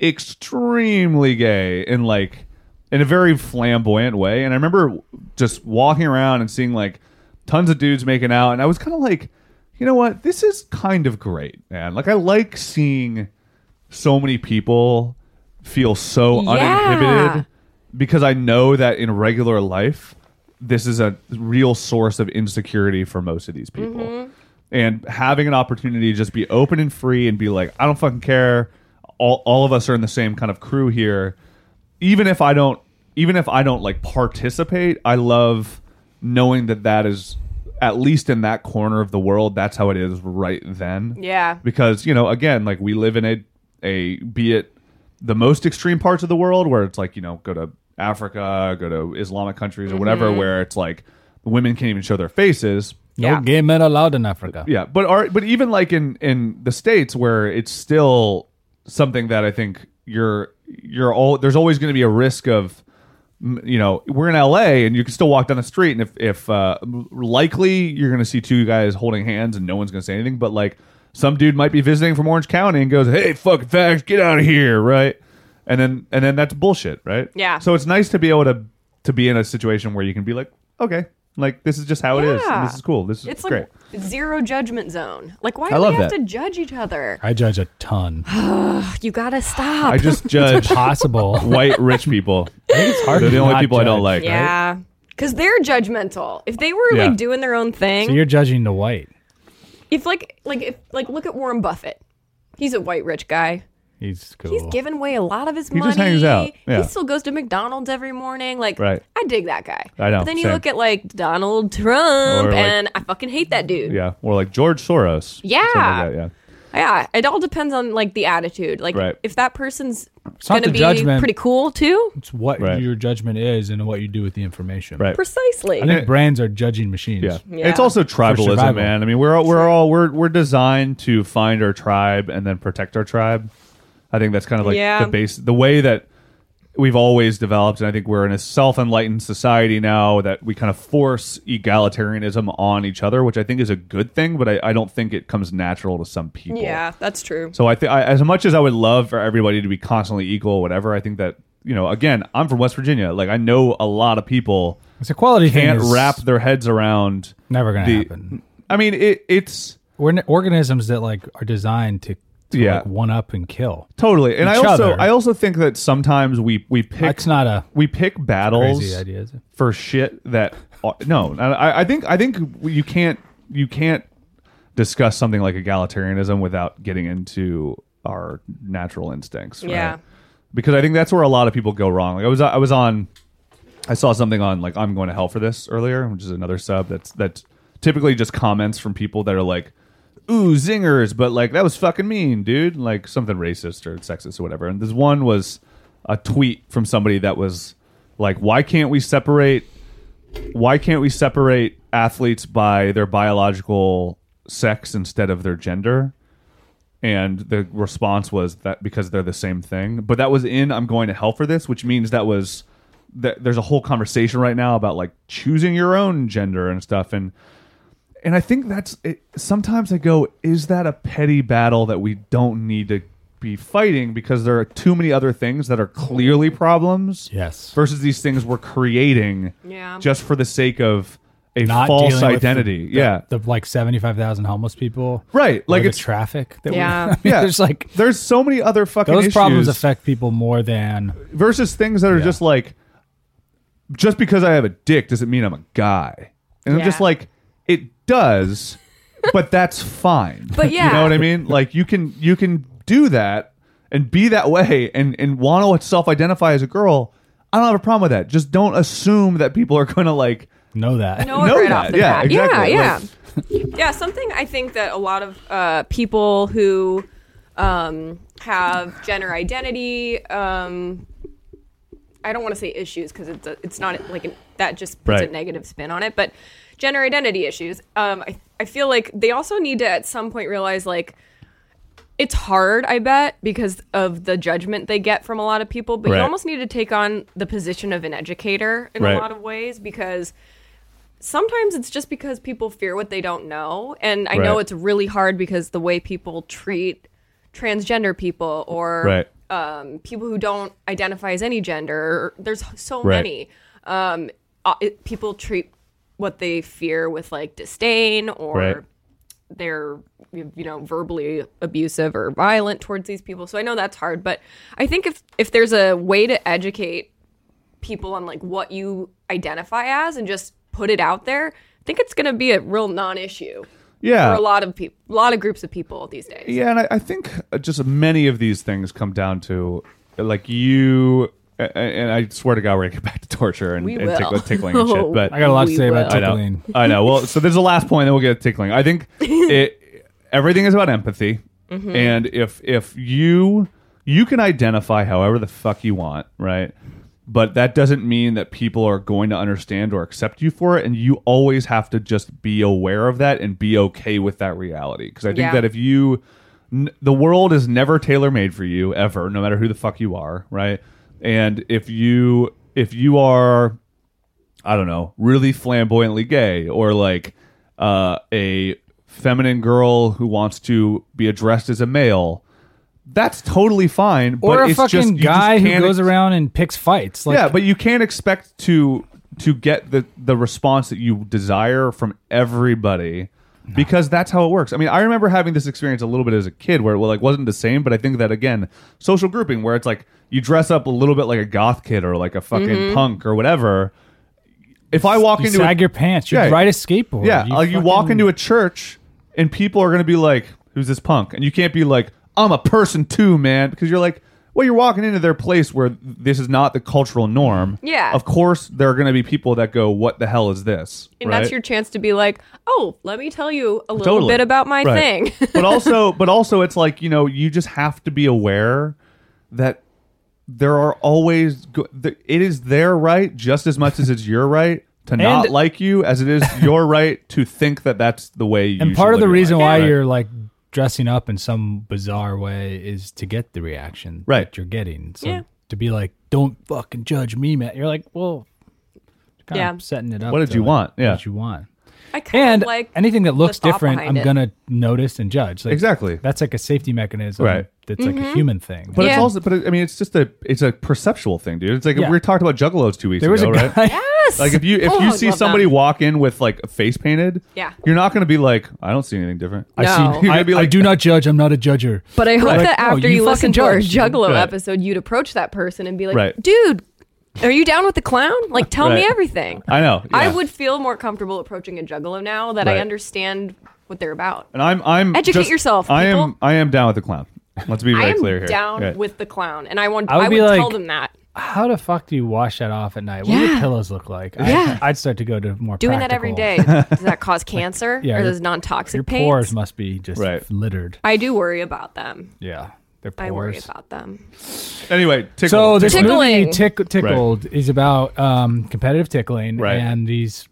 extremely gay and like in a very flamboyant way. And I remember just walking around and seeing like tons of dudes making out, and I was kind of like, you know what? This is kind of great, man. Like I like seeing so many people feel so Yeah. uninhibited because I know that in regular life, this is a real source of insecurity for most of these people. Mm-hmm. And having an opportunity to just be open and free and be like, I don't fucking care. All, all of us are in the same kind of crew here. Even if I don't, even if I don't like participate, I love knowing that that is at least in that corner of the world. That's how it is right then. Yeah. Because, you know, again, like we live in a a be it the most extreme parts of the world where it's like, you know, go to Africa, go to Islamic countries or whatever, where it's like women can't even show their faces. No Yeah. gay men allowed in Africa. Yeah, but are but even like in in the States where it's still something that I think you're you're all there's always going to be a risk of, m- you know, we're in L A and you can still walk down the street and if if uh, likely you're going to see two guys holding hands and no one's going to say anything, but like some dude might be visiting from Orange County and goes, "Hey, fucking fags, get out of here," right? And then and then that's bullshit, right? Yeah. So it's nice to be able to to be in a situation where you can be like, okay, like this is just how it is. Yeah. And this is cool. This is It's great. like zero judgment zone. Like, why I do love we have that. to judge each other? I judge a ton. You gotta stop. I just judge Possible. white rich people. I think it's hard They're to the only not people I don't judge. like. Right? yeah, because they're judgmental. If they were Yeah. like doing their own thing, So you're judging the white. if like like if like look at Warren Buffett, he's a white rich guy. He's cool. He's given away a lot of his He money. just hangs out. Yeah. He still goes to McDonald's every morning. Like, Right. I dig that guy. I know, But then you same. look at like Donald Trump, Or, like- and I fucking hate that dude. Yeah, or like George Soros. Yeah. Something like that, yeah. Yeah, it all depends on like the attitude. Like, Right. if that person's It's not gonna the be judgment. pretty cool too, It's what Right. your judgment is and what you do with the information. Right. precisely. I think brands are judging machines. Yeah. Yeah. It's also tribalism, survival. man. I mean, we're all, we're all we're we're designed to find our tribe and then protect our tribe. I think that's kind of like Yeah. the base, the way that we've always developed, and I think we're in a self-enlightened society now that we kind of force egalitarianism on each other, which I think is a good thing, but I, I don't think it comes natural to some people. Yeah, that's true. So I think as much as I would love for everybody to be constantly equal, or whatever, I think that, you know, again, I'm from West Virginia. Like I know a lot of people It's a quality can't thing. is wrap their heads around. Never gonna the- happen. I mean, it, it's We're n- organisms that like are designed to, to Yeah. like one up and kill. totally. And I Each also other. I also think that sometimes we we pick That's not a we pick battles crazy idea, is it? for shit that no. I, I think I think you can't you can't discuss something like egalitarianism without getting into our natural instincts. Right? Yeah. Because I think that's where a lot of people go wrong. Like I was I was on I saw something on like I'm going to hell for this earlier, which is another sub that's that's typically just comments from people that are like, ooh, zingers, but like that was fucking mean, dude. Like something racist or sexist or whatever. And this one was a tweet from somebody that was like, why can't we separate why can't we separate athletes by their biological sex instead of their gender? And the response was that because they're the same thing. But that was in I'm going to hell for this, which means that was that there's a whole conversation right now about like choosing your own gender and stuff. And and I think that's it, sometimes I go, is that a petty battle that we don't need to be fighting because there are too many other things that are clearly problems Yes. versus these things we're creating Yeah. just for the sake of a Not false dealing with identity. The, the, yeah. The like seventy-five thousand homeless people. Right. Like Like the it's traffic. That Yeah. We, yeah. There's like there's so many other fucking those issues problems affect people more than versus things that are Yeah. just like just because I have a dick doesn't mean I'm a guy. And I'm just Yeah. like it does, but that's fine. But You yeah. know what I mean? Like you can you can do that and be that way and and want to self-identify as a girl. I don't have a problem with that. Just don't assume that people are going to like know that. know it know right that. off the Yeah, bat. exactly. Yeah, yeah. yeah, something I think that a lot of uh, people who um, have gender identity, um, I don't want to say issues because it's, a- it's not like an, that just puts Right. a negative spin on it, but gender identity issues, um, I, I feel like they also need to at some point realize like, it's hard, I bet, because of the judgment they get from a lot of people. But Right. you almost need to take on the position of an educator in Right. a lot of ways because sometimes it's just because people fear what they don't know. And I know Right. it's really hard because the way people treat transgender people or Right. um, people who don't identify as any gender, there's so Right. many. Um, uh, it, people treat what they fear with like disdain or Right. they're you know verbally abusive or violent towards these people. So I know that's hard, but I think if if there's a way to educate people on like what you identify as and just put it out there, I think it's going to be a real non-issue Yeah. for a lot of people, a lot of groups of people these days. Yeah, and I, I think just many of these things come down to like you, a- and I swear to God, we're gonna get back to torture and, We and will. tickling, tickling and shit. But I got a lot to We say about will. I know, tickling. I know. Well, so there's a last point, then we'll get to tickling. I think it everything is about empathy, Mm-hmm. and if if you you can identify however the fuck you want, right? But that doesn't mean that people are going to understand or accept you for it. And you always have to just be aware of that and be okay with that reality. Because I think Yeah. that if you, n- the world is never tailor-made for you ever, no matter who the fuck you are, right? And if you, if you are, I don't know, really flamboyantly gay or like uh, a feminine girl who wants to be addressed as a male, that's totally fine. Or but a it's fucking just, you just guy who can't goes ex- around and picks fights. Like, yeah, but you can't expect to to get the the response that you desire from everybody because that's how it works. I mean, I remember having this experience a little bit as a kid where it like wasn't the same, but I think that again, social grouping where it's like you dress up a little bit like a goth kid or like a fucking Mm-hmm. punk or whatever. If I walk you into sag a, your pants. You Yeah. ride a skateboard. yeah, You, like you walk fucking- into a church and people are going to be like, "Who's this punk?" And you can't be like, "I'm a person too, man," because you're like, well, you're walking into their place where this is not the cultural norm. Yeah. Of course, there are going to be people that go, "What the hell is this?" And right? that's your chance to be like, oh, let me tell you a little Totally. bit about my Right. thing. but also, but also, it's like, you know, you just have to be aware that there are always go- th- it is their right just as much as it's your right to not And- like you as it is your right to think that that's the way you And should part of live the your reason life. why Right. you're like dressing up in some bizarre way is to get the reaction Right. that you're getting. So Yeah. to be like, don't fucking judge me, man. You're like, well, kind Yeah. of setting it up. What did to, you like, want? Yeah. What you want. I kind And of like anything that looks the thought different, behind I'm it. gonna notice and judge. Like, Exactly. That's like a safety mechanism. Right. That's like a human thing. But it's Yeah. also, but it, I mean, it's just a, it's a perceptual thing, dude. It's like Yeah. we talked about Juggalos two weeks there was ago, a right? guy. Yes. Like if you if Oh, you I see love somebody them. walk in with like a face painted, Yeah. you're not going to be like, I don't see anything different. I No. see. You're I, gonna be I like- do not judge. I'm not a judger. But I hope Right. that No, after you you, listen fucking to our judge. Juggalo Right. episode, you'd approach that person and be like, Right. dude, are you down with the clown? Like, tell me Right. everything. I know. I yeah. would feel more comfortable approaching a Juggalo now that I Right. understand what they're about. And I'm I'm Educate just- yourself, I am people. I am down with the clown. Let's be I very am clear here. down Right. with the clown, and I want. I would I would, be tell like- them that. How the fuck do you wash that off at night? What do Yeah. your pillows look like? Yeah. I, I'd start to go to more Doing that every practical- day, does that cause cancer? Yeah, or your- does non-toxic Your paints? pores must be just Right. littered. I do worry about them. Yeah, their pores. I worry about them. Anyway, tickle. So this tickle. Tickling. movie Tick, Tickled is about um, competitive tickling Right. and these,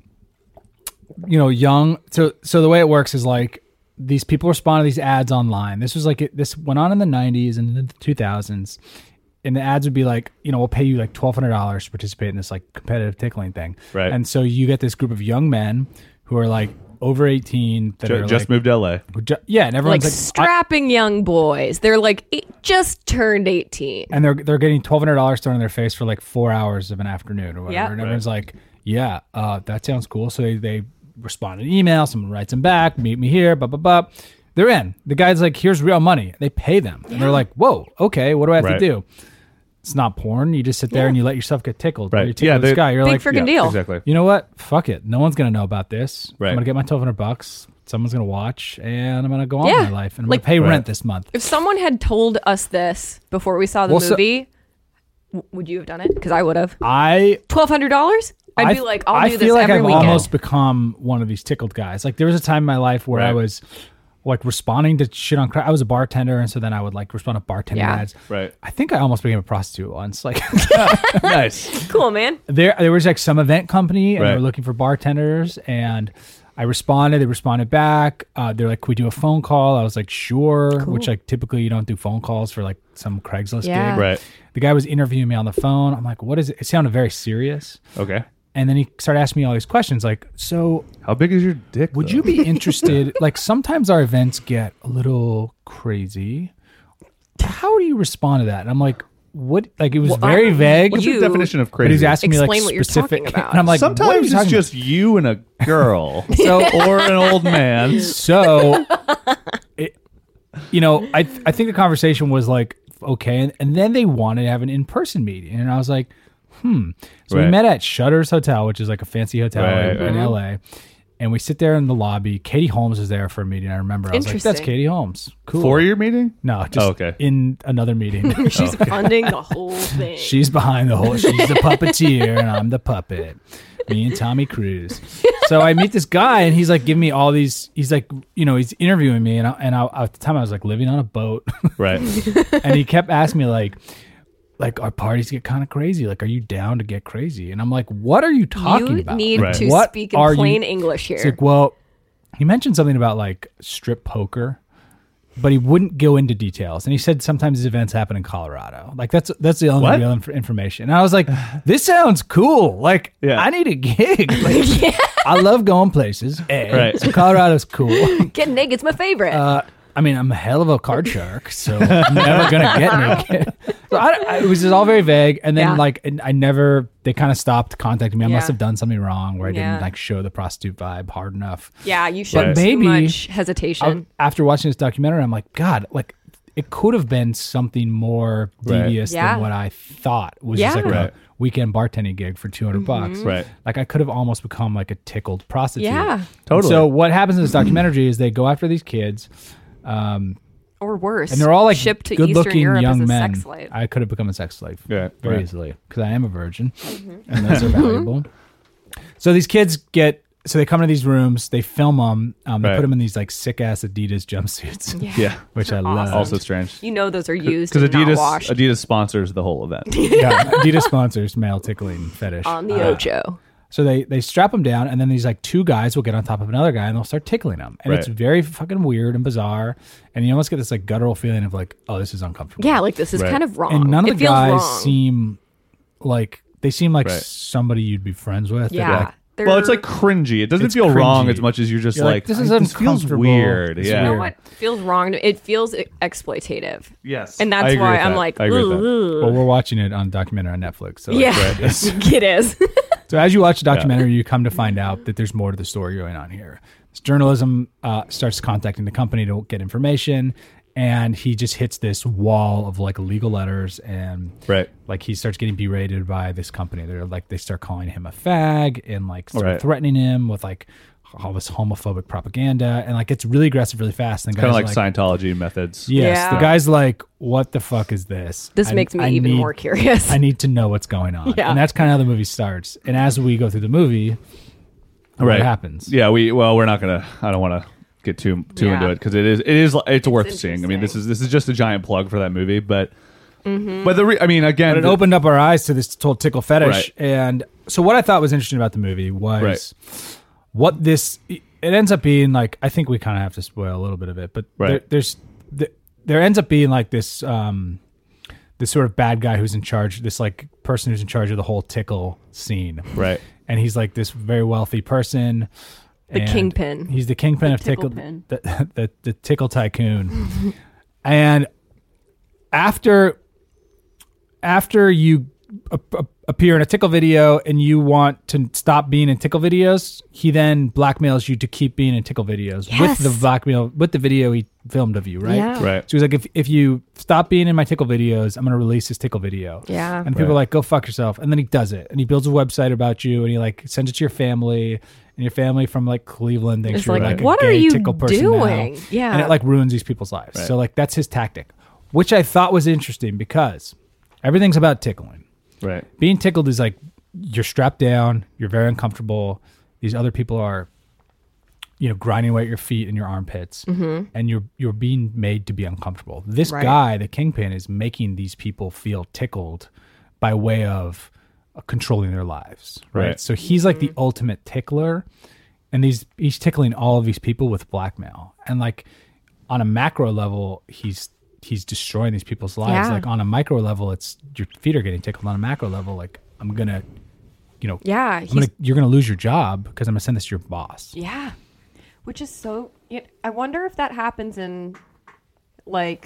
you know, young. So so the way it works is like these people respond to these ads online. This was like it, this went on in the nineties and in the two thousands, and the ads would be like, you know, we'll pay you like twelve hundred dollars to participate in this like competitive tickling thing. Right. And so you get this group of young men who are like over eighteen that Ju- are just like, moved to L A. who ju- yeah, and Like everyone's like, I- strapping young boys. They're like eight, just turned eighteen. and they're they're getting twelve hundred dollars thrown in their face for like four hours of an afternoon or whatever. Yep. And everyone's like, "Yeah, uh, that sounds cool." So they, they respond to an email. Someone writes them back. Meet me here. Blah blah blah. They're in. The guy's like, "Here's real money." They pay them, and they're like, "Whoa, okay. What do I have Right. to do?" It's not porn. You just sit there Yeah. and you let yourself get tickled. Right. You tickle Yeah, this they- guy. You're Big like, freaking Yeah, deal. Exactly. you know what? Fuck it. No one's gonna know about this. Right. I'm gonna get my twelve hundred bucks. Someone's gonna watch, and I'm gonna go on Yeah. with my life, and I'm Like- gonna pay Right. rent this month. If someone had told us this before we saw the Well, so- movie, w- would you have done it? Because I would have. I Twelve hundred dollars? I'd I be like, I'll I do feel this like every I've weekend. almost become one of these tickled guys. Like there was a time in my life where I Right. was like responding to shit on crack. I was a bartender, and so then I would like respond to bartender Yeah. ads. Right. I think I almost became a prostitute once. Like Nice. Cool, man. there, there was like some event company, and they Right. were looking for bartenders, and I responded. They responded back. Uh, they're like, "Can we do a phone call?" I was like, "Sure," which like typically you don't do phone calls for like some Craigslist Yeah. gig. Right. The guy was interviewing me on the phone. I'm like, "What is it?" It sounded very serious. Okay. And then he started asking me all these questions, like, "So, How big is your dick? would though? you be interested?" Like, sometimes our events get a little crazy. How do you respond to that? And I'm like, "What?" Like, it was Well, very I- vague. What's you- your definition of But crazy? he's asking me like Explain what you're specific, talking about. and I'm like, what are you Sometimes it's talking just you and a girl, So- or an old man. about? So, it, you know, I I think the conversation was like okay, and, and then they wanted to have an in person meeting, and I was like, hmm. So we Right. met at Shutters Hotel, which is like a fancy hotel Right, in, in right. L A. And we sit there in the lobby. Katie Holmes was there for a meeting. I remember. I was like, "That's Interesting. Katie Holmes. Cool." For your meeting? No, just Oh, okay. in another meeting. She's funding the whole thing. She's behind the whole. She's the puppeteer, and I'm the puppet. Me and Tommy Cruise. So I meet this guy, and he's like giving me all these. He's like, you know, he's interviewing me, and I, and I, at the time I was like living on a boat, Right. and he kept asking me like, like our parties get kind of crazy. Like, are you down to get crazy? And I'm like, what are you talking You about? need Right. to What speak in are plain you- English here. It's like, well, he mentioned something about like strip poker, but he wouldn't go into details. And he said sometimes these events happen in Colorado. Like that's that's the only What? real inf- information. And I was like, this sounds cool. Like Yeah. I need a gig. Like, I love going places. A. Right. So Colorado's cool. Getting naked's my favorite. Uh, I mean, I'm a hell of a card shark, so I'm never gonna get naked. So I, I, it was just all very vague, and then Yeah. like and I never. They kind of stopped contacting me. I must Yeah. have done something wrong where I Yeah. didn't like show the prostitute vibe hard enough. yeah, you showed Right. too Maybe much hesitation. I- after watching this documentary, I'm like, God, like it could have been something more Right. devious Yeah. than what I thought was just like Yeah. a Right. weekend bartending gig for two hundred bucks. Right. Like I could have almost become like a tickled prostitute. Yeah. Totally. So what happens in this documentary is they go after these kids. Um, or worse. and they're all like shipped to Eastern good-looking Europe young as a men. sex slave. I could have become a sex slave Yeah, very right. easily because I am a virgin, Mm-hmm. and those are valuable. So these kids get so they come to these rooms, they film them, um, they Right. put them in these like sick ass Adidas jumpsuits, Yeah. Yeah. which I love. awesome. Also strange. You know those are used Because and not Adidas washed Adidas sponsors the whole event. Yeah, Adidas sponsors male tickling fetish. on the Uh, Ocho. So they they strap them down, and then these like two guys will get on top of another guy, and they'll start tickling them, and it's Right. very fucking weird and bizarre, and you almost get this like guttural feeling of like, oh, this is uncomfortable. Yeah, like this is Right. kind of wrong. and none of it the feels guys wrong. seem like they seem like Right. somebody you'd be friends with. They're yeah. like, They're- Well, it's like cringy. It doesn't It's feel wrong cringy. as much as you're just You're like, like, this is I- this feels uncomfortable. weird. It's yeah. you know weird. what feels wrong? It feels exploitative. Yes. And I that's agree why with I'm that. like, I agree with that. "Ugh." well, we're watching it on documentary on Netflix. So Yeah, like, it's- it is. So as you watch the documentary, you come to find out that there's more to the story going on here. This journalism uh, starts contacting the company to get information, and he just hits this wall of like legal letters, and Right. like he starts getting berated by this company. They're like they start calling him a fag and like start Right. threatening him with like all this homophobic propaganda, and like it's really aggressive, really fast. And the Kind of guy's like, Scientology methods. Yes, Yeah. the guy's like, "What the fuck is this?" This I- makes me I even need- more curious. I need to know what's going on. Yeah. And that's kind of how the movie starts. And as we go through the movie, Right. what happens? Yeah. We well, we're not gonna. I don't want to get too too Yeah. into it because it is it is it's worth seeing. I mean, this interesting. is this is just a giant plug for that movie, but but the re- I mean, again, But it the- opened up our eyes to this whole tickle fetish. Right. And so what I thought was interesting about the movie was Right. what this, it ends up being like, I think we kind of have to spoil a little bit of it, but Right. there, there's, there, there ends up being like this, um, this sort of bad guy who's in charge, this like person who's in charge of the whole tickle scene. Right. And he's like this very wealthy person. The and kingpin. He's the kingpin The of tickle, tickle pin. the, the, the tickle tycoon. And after after you a- a- appear in a tickle video and you want to stop being in tickle videos, he then blackmails you to keep being in tickle videos Yes. with the blackmail with the video he filmed of you, right? Yeah. Right. So he's like, if if you stop being in my tickle videos, I'm gonna release this tickle video. Yeah. And people Right. are like, go fuck yourself. And then he does it. And he builds a website about you and he like sends it to your family. And your family from like Cleveland thinks It's you're like, like, a what gay are you tickle person now. doing? Yeah. And it like ruins these people's lives. Right. So like that's his tactic, which I thought was interesting because everything's about tickling. Right. Being tickled is like you're strapped down, you're very uncomfortable. These other people are, you know, grinding away at your feet and your armpits, and you're you're being made to be uncomfortable. This Right. guy, the kingpin, is making these people feel tickled by way of uh, controlling their lives. Right. Right. So he's like the ultimate tickler, and these he's tickling all of these people with blackmail. And like on a macro level, he's he's destroying these people's lives. Yeah. Like on a micro level, it's your feet are getting tickled. On a macro level, like I'm gonna, you know, Yeah, I'm he's- gonna you're gonna lose your job because I'm gonna send this to your boss. Yeah. Which is so. It, I wonder if that happens in, like,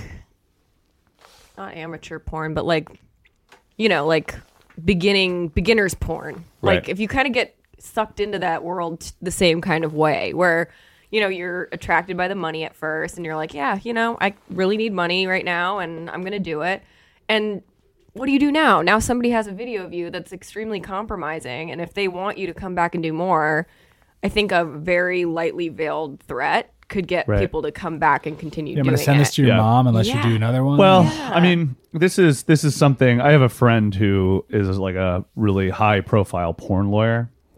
not amateur porn, but like, you know, like beginning beginners porn. Like Right. if you kind of get sucked into that world t- the same kind of way, where you know you're attracted by the money at first, and you're like, yeah, you know, I really need money right now, and I'm gonna do it. And what do you do now? Now somebody has a video of you that's extremely compromising, and if they want you to come back and do more, I think a very lightly veiled threat could get Right. people to come back and continue Yeah, I'm doing gonna send it. this to your Yeah. mom unless Yeah. you do another one. Well, Yeah. I mean, this is this is something. I have a friend who is like a really high profile porn lawyer,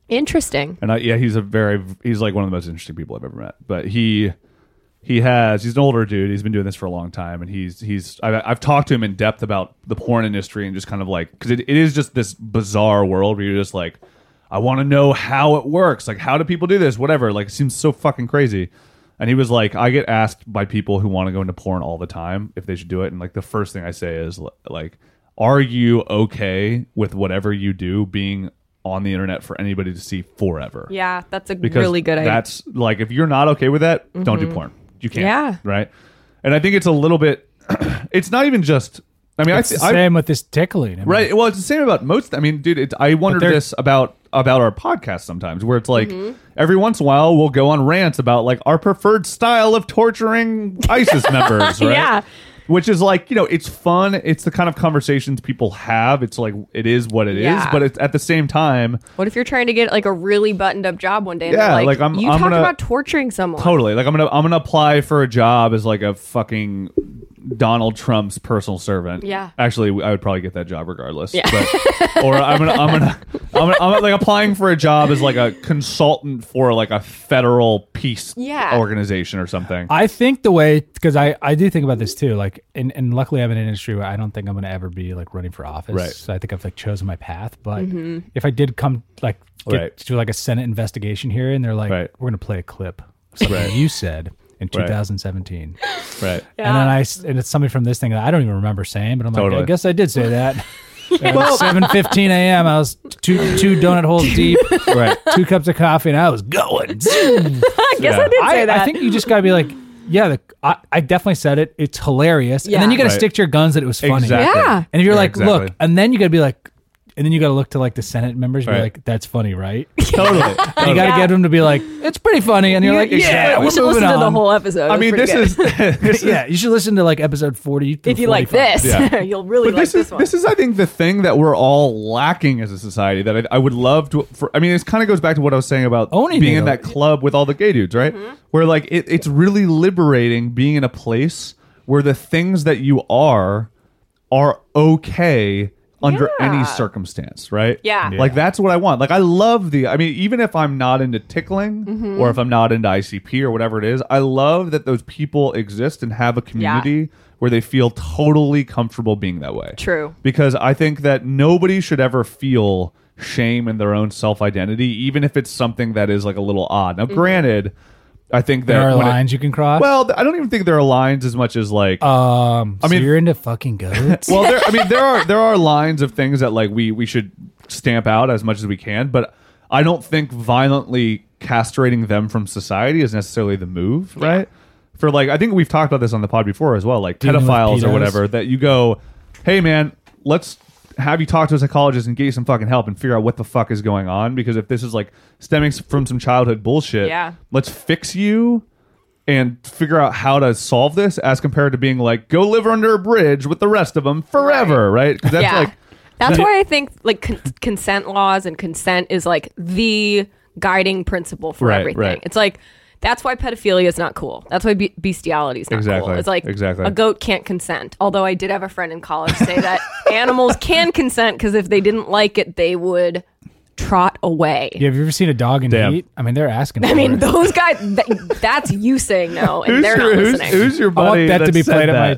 Interesting. And I, yeah, he's a very he's like one of the most interesting people I've ever met. But he he has he's an older dude. He's been doing this for a long time, and he's he's I've, I've talked to him in depth about the porn industry and just kind of like because it, it is just this bizarre world where you're just like, I want to know how it works. Like, how do people do this? Whatever. Like, it seems so fucking crazy. And he was like, I get asked by people who want to go into porn all the time if they should do it, and like the first thing I say is like, are you okay with whatever you do being on the internet for anybody to see forever? Yeah, that's a Because really good idea. that's like, if you're not okay with that, mm-hmm. don't do porn. You can't. Yeah. Right. And I think it's a little bit. It's not even just. I mean, It's I, the I same with this tickling. I mean, right. Well, it's the same about most. I mean, dude, it, I wondered they're- this about about our podcast sometimes, where it's like Mm-hmm. every once in a while we'll go on rants about like our preferred style of torturing ISIS members, right? Yeah. Which is like, you know, it's fun. It's the kind of conversations people have. It's like, it is what it is. Yeah. But it's, at the same time, What if you're trying to get like a really buttoned up job one day? And Yeah, they're like, like, I'm- you I'm talked gonna- about torturing someone. totally. Like, I'm gonna I'm gonna apply for a job as like a fucking Donald Trump's personal servant. Yeah. Actually, I would probably get that job regardless. Yeah. But, or I'm gonna I'm gonna I'm, gonna, I'm like applying for a job as like a consultant for like a federal peace Yeah. organization or something. I think the way, because I, I do think about this too, like, and, and luckily I'm in an industry where I don't think I'm going to ever be like running for office. Right. So I think I've like chosen my path. But Mm-hmm. if I did come like get Right. to like a Senate investigation here and they're like, Right. we're going to play a clip of something Right. you said in Right. two thousand seventeen. Right. Yeah. And then I, s- and it's something from this thing that I don't even remember saying, but I'm Totally. like, I guess I did say that. At seven fifteen a.m. I was two two donut holes deep, Right. two cups of coffee, and I was going. I guess Yeah. I did say I, that. I think you just got to be like, yeah, the, I, I definitely said it. It's hilarious. Yeah. And then you got to Right. stick to your guns that it was funny. Exactly. Yeah. And if you're Yeah, like, exactly. look, and then you got to be like, and then you got to look to like the Senate members and Right. be like, that's funny, right? Totally. And you got to Yeah. get them to be like, it's pretty funny. And you're like, yeah, we we're should moving listen to the on. whole episode. I It's mean, pretty this good. is, this is Yeah, you should listen to like episode forty. To if you like forty-five. this, Yeah. you'll really But like this this is one. this is I think the thing that we're all lacking as a society that I, I would love to. For, I mean, it kind of goes back to what I was saying about Owning being it. in that club with all the gay dudes, right? Mm-hmm. Where like it, it's really liberating being in a place where the things that you are are okay under Yeah. any circumstance, right? Yeah. Yeah. Like that's what I want. Like I love the I mean, even if I'm not into tickling Mm-hmm. or if I'm not into I C P or whatever it is, I love that those people exist and have a community where they feel totally comfortable being that way. True. Because I think that nobody should ever feel shame in their own self-identity, even if it's something that is like a little odd. Now, granted, I think that There are when it- lines you can cross. well, I don't even think there are lines as much as like um, I so mean- you're into fucking goats. well, there, I mean, there are there are lines of things that like we we should stamp out as much as we can, but I don't think violently castrating them from society is necessarily the move, right? For like, I think we've talked about this on the pod before as well, like Dealing with pedophiles or pedos. whatever. That you go, hey man, let's have you talk to a psychologist and get you some fucking help and figure out what the fuck is going on, because if this is like stemming from some childhood bullshit, Yeah. let's fix you and figure out how to solve this, as compared to being like, go live under a bridge with the rest of them forever, right? Because that's yeah. like, That's the- why I think like con- consent laws and consent is like the guiding principle for Right, everything. right. It's like that's why pedophilia is not cool. That's why be- bestiality is not Exactly, cool. It's like exactly. a goat can't consent. Although I did have a friend in college say that animals can consent because if they didn't like it, they would trot away. Yeah, have you ever seen a dog in Damn. heat? I mean, they're asking for I mean, it. those guys, th- that's you saying no, and who's they're your, not who's, listening. who's your I want buddy that to be said played at my- that?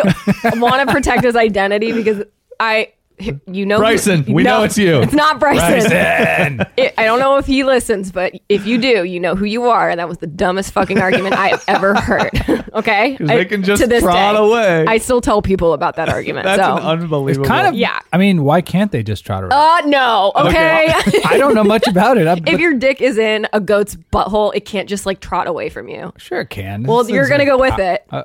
I want to protect his identity because I, you know, Bryson, we no, know it's you. It's not Bryson. Bryson! It, I don't know if he listens, but if you do, you know who you are, and that was the dumbest fucking argument I have ever heard. Okay, 'Cause I- they can just to this trot day, away. I still tell people about that argument. That's so. an unbelievable. It's kind of, Yeah. I mean, why can't they just trot around? uh, no, okay. I don't know much about it. I'm, if your dick is in a goat's butthole, it can't just like trot away from you. sure it can. Well, This you're is gonna a- go with it. uh,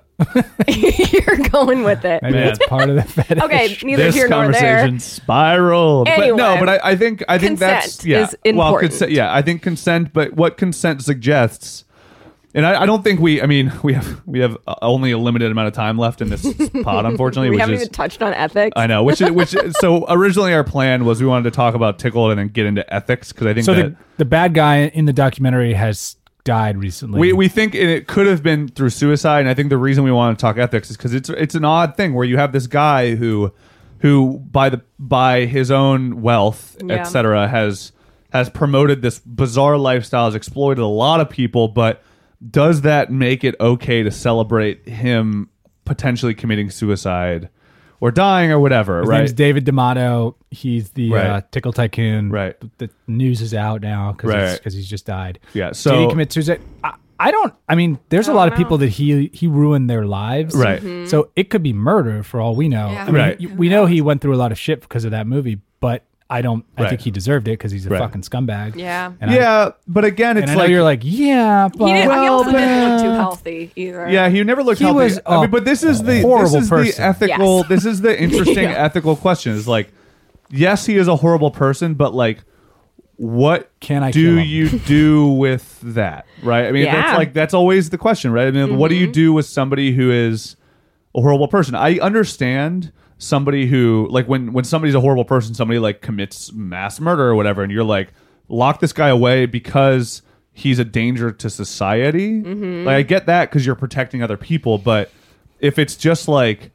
You're going with it. Maybe Man. that's part of the fetish. Okay, neither this here nor there. conversation spiraled. But no, Anyway, but I, I think I think that's consent yeah. is Well, important. consent, yeah, I think consent. But what consent suggests, and I, I don't think we. I mean, we have we have uh, only a limited amount of time left in this pod, unfortunately. We which haven't is even touched on ethics. I know, which is which. So originally our plan was we wanted to talk about tickle and then get into ethics, because I think So that. the, the bad guy in the documentary has died recently. We, we think it could have been through suicide, and I think the reason we want to talk ethics is because it's it's an odd thing where you have this guy who who by the by his own wealth, Yeah. et cetera, has has promoted this bizarre lifestyle, has exploited a lot of people, but does that make it okay to celebrate him potentially committing suicide or dying or whatever? His right? name's David D'Amato. He's the Right. uh, Tickle Tycoon. Right. The news is out now because Right. because he's just died. Yeah, Did so- he commit suicide? I, I don't. I mean, there's a lot of people that he he ruined their lives. Right. Mm-hmm. So it could be murder for all we know. Yeah. I mean, Right. y- We know he went through a lot of shit because of that movie, but I don't. I Right. think he deserved it because he's a Right. fucking scumbag. Yeah. And I- Yeah, but again, and it's I know like you're like, yeah, but He, didn't, he Well, also didn't look too but- healthy either. Yeah, he never looked He healthy. was I mean, a but this is the horrible this is the person. ethical. Yes. This is the interesting Yeah. ethical question. Is like, yes, he is a horrible person, but like, what Can I do kill him? you do with that? Right? I mean, that's Yeah. like that's always the question, right? I mean, what do you do with somebody who is a horrible person? I understand somebody who like when when somebody's a horrible person, somebody like commits mass murder or whatever, and you're like, lock this guy away because he's a danger to society. Like I get that because you're protecting other people, but if it's just like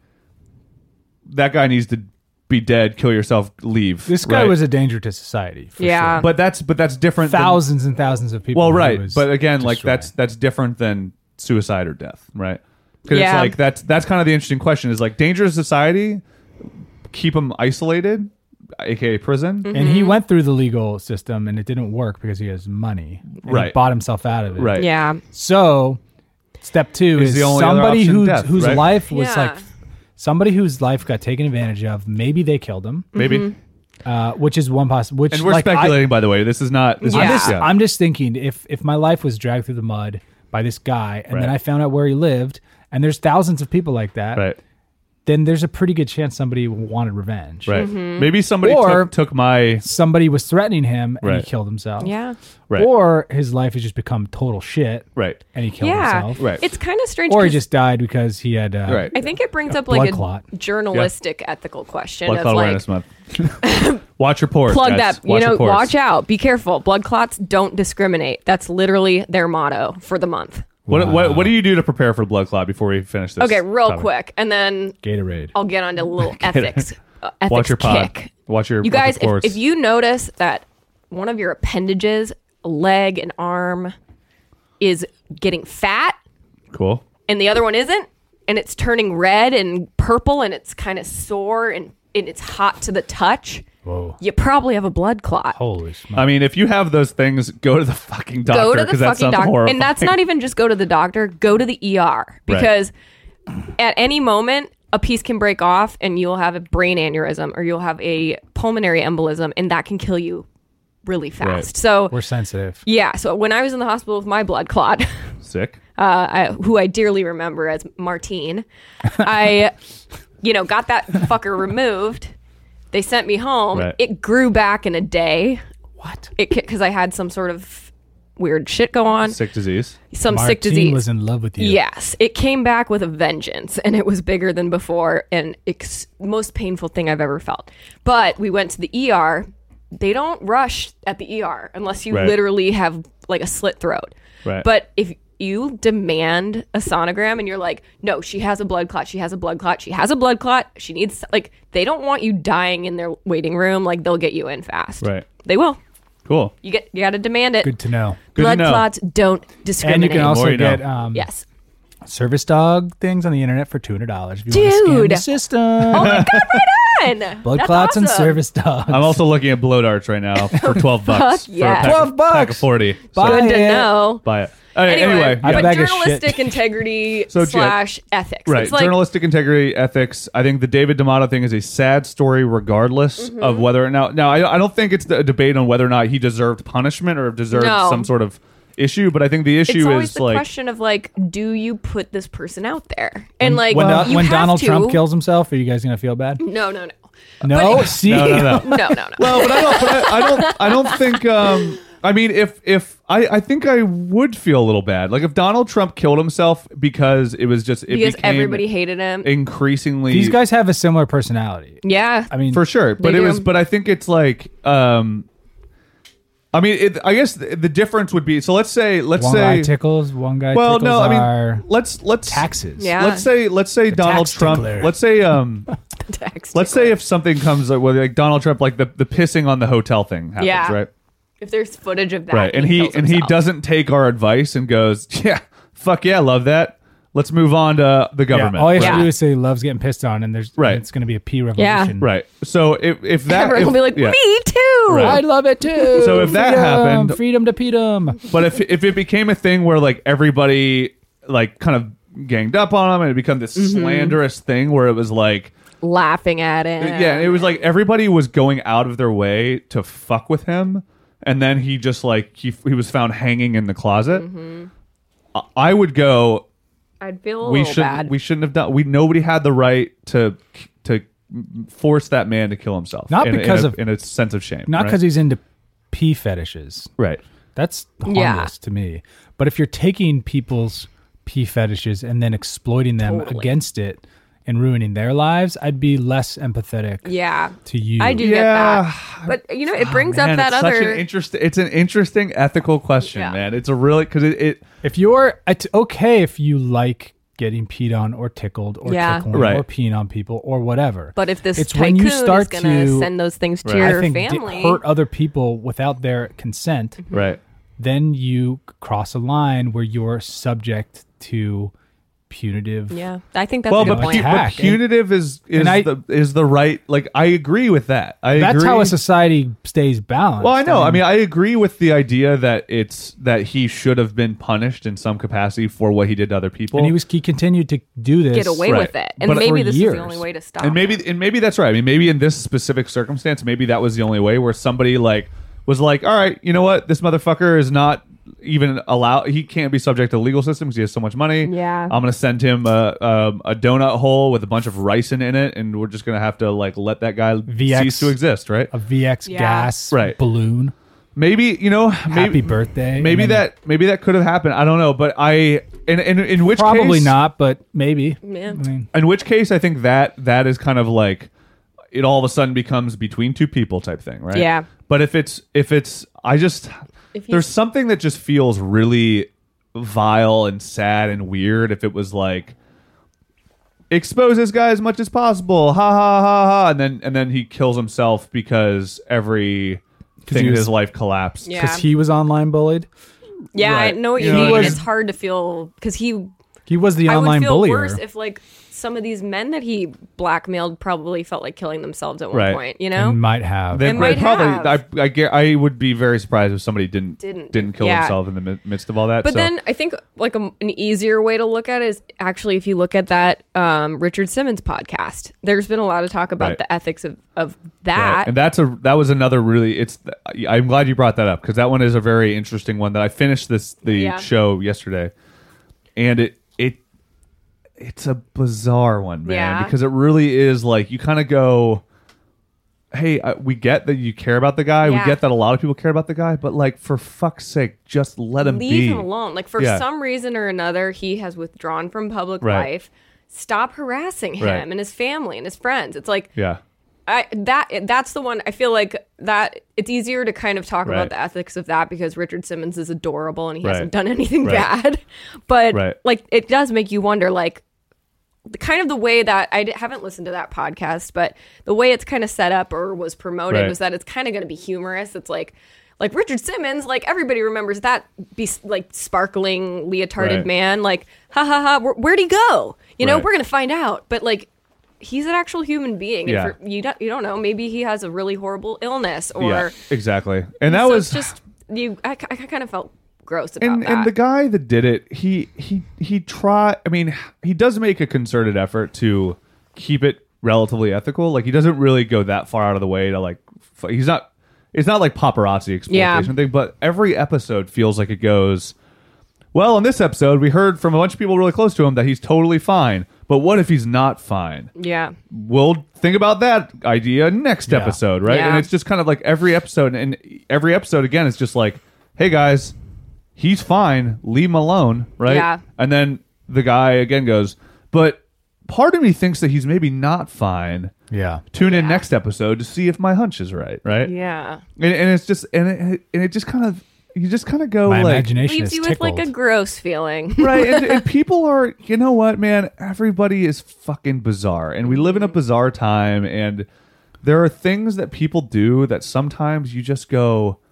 that guy needs to be dead, kill yourself, leave. This guy right? was a danger to society. For Yeah. sure. but that's but that's different. than- thousands and thousands of people. well, he right, was but again, like destroying. that's that's different than suicide or death, right? Because Yeah. it's like that's that's kind of the interesting question. Is like dangerous society, keep them isolated, aka prison. And he went through the legal system, and it didn't work because he has money. And He Right. bought himself out of it. Right. Yeah. So, step two Is is the only other somebody option who death, whose right? life was Yeah. like somebody whose life got taken advantage of. Maybe they killed him, Maybe. uh, which is one possible. Which And we're like, I- speculating, by the way. This is not. This Yeah. I'm is, just, yeah. I'm just thinking if if my life was dragged through the mud by this guy, and then Right. I found out where he lived, and there's thousands of people like that, right. then there's a pretty good chance somebody wanted revenge. Right. Maybe somebody Or- took, took my Somebody was threatening him, and Right. he killed himself. Yeah. right. Or his life has just become total shit, right. and he killed Yeah. himself. Right. It's kind of strange. Or he 'cause just died because he had. Uh, Right. I think it brings up blood like a clot. journalistic ethical question Blood of Clot like Awareness Month. Watch your pores. plug guys. that. You Watch know, your pores. watch out. Be careful. Blood clots don't discriminate. That's literally their motto for the month. What, what what do you do to prepare for blood clot before we finish this? Okay, real topic? quick, and then Gatorade. I'll get onto a little ethics. Uh, ethics Watch your pod. kick. Watch your You watch your guys, if, pores. if you notice that one of your appendages, a leg, an arm, is getting fat, cool. and the other one isn't, and it's turning red and purple, and it's kind of sore and, and it's hot to the touch, Whoa. you probably have a blood clot. Holy smokes. I mean, if you have those things, go to the fucking doctor. Go to the 'cause that fucking sounds doctor. horrifying. And that's not even just go to the doctor, go to the E R. Because at any moment, a piece can break off and you'll have a brain aneurysm or you'll have a pulmonary embolism, and that can kill you really fast. Right. So, We're sensitive. yeah. So when I was in the hospital with my blood clot, sick. uh, I, who I dearly remember as Martine, I, you know, got that fucker removed. They sent me home. Right. It grew back in a day. What? It because I had some sort of weird shit go on. Sick disease. Some Martine sick disease. was in love with you. Yes, it came back with a vengeance, and it was bigger than before, and ex- most painful thing I've ever felt. But we went to the E R. They don't rush at the E R unless you Right. literally have like a slit throat. Right. But if you demand a sonogram and you're like, no, she has a blood clot, she has a blood clot, she has a blood clot, she needs, like, they don't want you dying in their waiting room. Like, they'll get you in fast. Right. They will. Cool. You get, you got to demand it. Good to know. Good to blood know. clots don't And discriminate. you can also More you know. get um, yes. service dog things on the internet for two hundred dollars if you want to scan Dude. the system. Oh my God, right on. Blood That's clots and awesome. service dogs. I'm also looking at blow darts right now for twelve bucks. Fuck yeah. For a pack twelve of, bucks. Pack of forty. So Buy Good to it. know. buy it. Okay, Anyway, anyway, I have yeah. a but bag of shit. journalistic integrity So, Jen- slash ethics. Right. It's like, Journalistic integrity, ethics. I think the David D'Amato thing is a sad story, regardless Mm-hmm. of whether or not. Now, I, I don't think it's a debate on whether or not he deserved punishment or deserved No. some sort of issue. But I think the issue it's always is the like, question of like, do you put this person out there? And like, when, you when have Donald to- Trump kills himself, are you guys gonna feel bad? No, no, no. No. But- See, no, no, no. No, no, no. Well, but I don't. But I, I don't. I don't think. Um, I mean, if if I, I think I would feel a little bad. Like if Donald Trump killed himself because it was just it because became everybody hated him. increasingly these guys have a similar personality. yeah. I mean, for sure. But They it do. was. But I think it's like. Um, I mean, it, I guess the, the difference would be. So let's say. Let's one say. guy tickles, one guy well, tickles no. I our mean, let's let's taxes. Yeah. Let's say let's say Donald tax Trump. tickler. Let's say um. Text. Let's say if something comes up with like Donald Trump, like the, the pissing on the hotel thing happens, Yeah. right? If there's footage of that, right, and he kills and he himself. doesn't take our advice and goes, yeah, fuck yeah, love that. Let's move on to the government. Yeah, all you have Yeah. to do is say he loves getting pissed on, and there's Right. and it's going to be a pee revolution. Right. So if if that Everyone if, will be like, yeah. me too. Right. I love it too. So if that Freedom, happened- freedom to pedum. But if if it became a thing where like everybody like kind of ganged up on him and it become this Mm-hmm. slanderous thing where it was like Laughing at it. yeah, it was like everybody was going out of their way to fuck with him, and then he just like he he was found hanging in the closet. Mm-hmm. I- I would go. I'd feel a We little should bad. we shouldn't have done. We nobody had the right to to force that man to kill himself. Not in, because in a, of- in a sense of shame. Not right? because he's into pee fetishes. right. That's harmless Yeah. to me. But if you're taking people's pee fetishes and then exploiting them Totally. against it and ruining their lives, I'd be less empathetic yeah. to you. I do Yeah. get that. But, you know, it brings Man, up that it's other. Such an interest, it's an interesting ethical question, Yeah. man. It's a really because it, it If you're, it's okay if you like getting peed on or tickled or Yeah. tickling Right. or peeing on people or whatever. but if this it's when tycoon you start is going to to send those things to Right. your I think di- family. hurt other people without their consent, right. then you cross a line where you're subject to punitive. Yeah. I think that's Well, a good but, point. pu- but Attack. punitive is is And I- the is the right. Like I agree with that. I That's agree. how a society stays balanced. Well, I know. I mean, I agree with the idea that it's that he should have been punished in some capacity for what he did to other people. and he was he continued to do this. Get away Right. with it. And But maybe for this is years. the only way to stop and maybe it. and maybe that's right. I mean, maybe in this specific circumstance, maybe that was the only way where somebody like was like, all right, you know what, this motherfucker is not even allowed. He can't be subject to the legal system because he has so much money. Yeah. I'm gonna send him a, a a donut hole with a bunch of ricin in it, and we're just gonna have to like let that guy V X. cease to exist, right? A V X Yeah. gas Right. balloon. balloon. Maybe you know, maybe, Happy birthday. Maybe And then- that maybe that could have happened. I don't know, but I in in, in which probably case, not, but maybe. Yeah. I mean, In which case, I think that that is kind of like it all of a sudden becomes between two people type thing, right? Yeah. But if it's if it's I just If you- there's something that just feels really vile and sad and weird if it was like expose this guy as much as possible, ha ha ha ha, and then and then he kills himself because every thing he in was- his life collapsed. Yeah. because he was online bullied. Yeah, I Right. know what You you know mean. what I It's mean? hard to feel because he. He was the I would online feel bullier. worse if like some of these men that he blackmailed probably felt like killing themselves at one Right. point. You know. and might have. They It might probably. have. I, I, get- I would be very surprised if somebody didn't Didn't. didn't kill Yeah. himself in the mi- midst of all that. But so. then I think like a, an easier way to look at it is actually if you look at that um, Richard Simmons podcast. There's been a lot of talk about Right. the ethics of of Right. that. and that's a that was another really. It's. I'm glad you brought that up because that one is a very interesting one that I finished this the Yeah. show yesterday, and it it it's a bizarre one, man, Yeah. because it really is like you kind of go. Hey, uh, we get that you care about the guy. Yeah. We get that a lot of people care about the guy, but like for fuck's sake, just let him Leave be. him alone. Like for Yeah. some reason or another, he has withdrawn from public Right. life. Stop harassing him Right. and his family and his friends. It's like Yeah. I that that's the one I feel like that it's easier to kind of talk Right. about the ethics of that because Richard Simmons is adorable and he Right. hasn't done anything Right. bad. But Right. like it does make you wonder like the kind of the way that I d- haven't listened to that podcast, but the way it's kind of set up or was promoted Right. was that it's kind of going to be humorous. It's like like Richard Simmons, like everybody remembers that be like sparkling leotarded Right. man, like ha ha ha, where, where'd he go? You know, Right. we're gonna find out. But like he's an actual human being. Yeah. And for, you don't you don't know. Maybe he has a really horrible illness or Yeah. Exactly. And that so was it's just you. I, I kind of felt gross about and that. and the guy that did it, he he he tried. I mean, he does make a concerted effort to keep it relatively ethical. Like he doesn't really go that far out of the way to like. F- he's not. It's not like paparazzi exploitation Yeah. thing, but every episode feels like it goes. Well, in this episode, we heard from a bunch of people really close to him that he's totally fine. But what if he's not fine? yeah. We'll think about that idea next Yeah. episode, right? Yeah. And it's just kind of like every episode, and every episode again is just like, hey guys, he's fine, leave him alone, right? Yeah. And then the guy again goes, but part of me thinks that he's maybe not fine. yeah. Tune in Yeah. next episode to see if my hunch is right, right? Yeah. And, and it's just, and it, and it just kind of, you just kind of go My like, imagination Leaves is you with like tickled. a gross feeling. right, and, and people are, you know what, man, everybody is fucking bizarre, and we live in a bizarre time, and there are things that people do that sometimes you just go,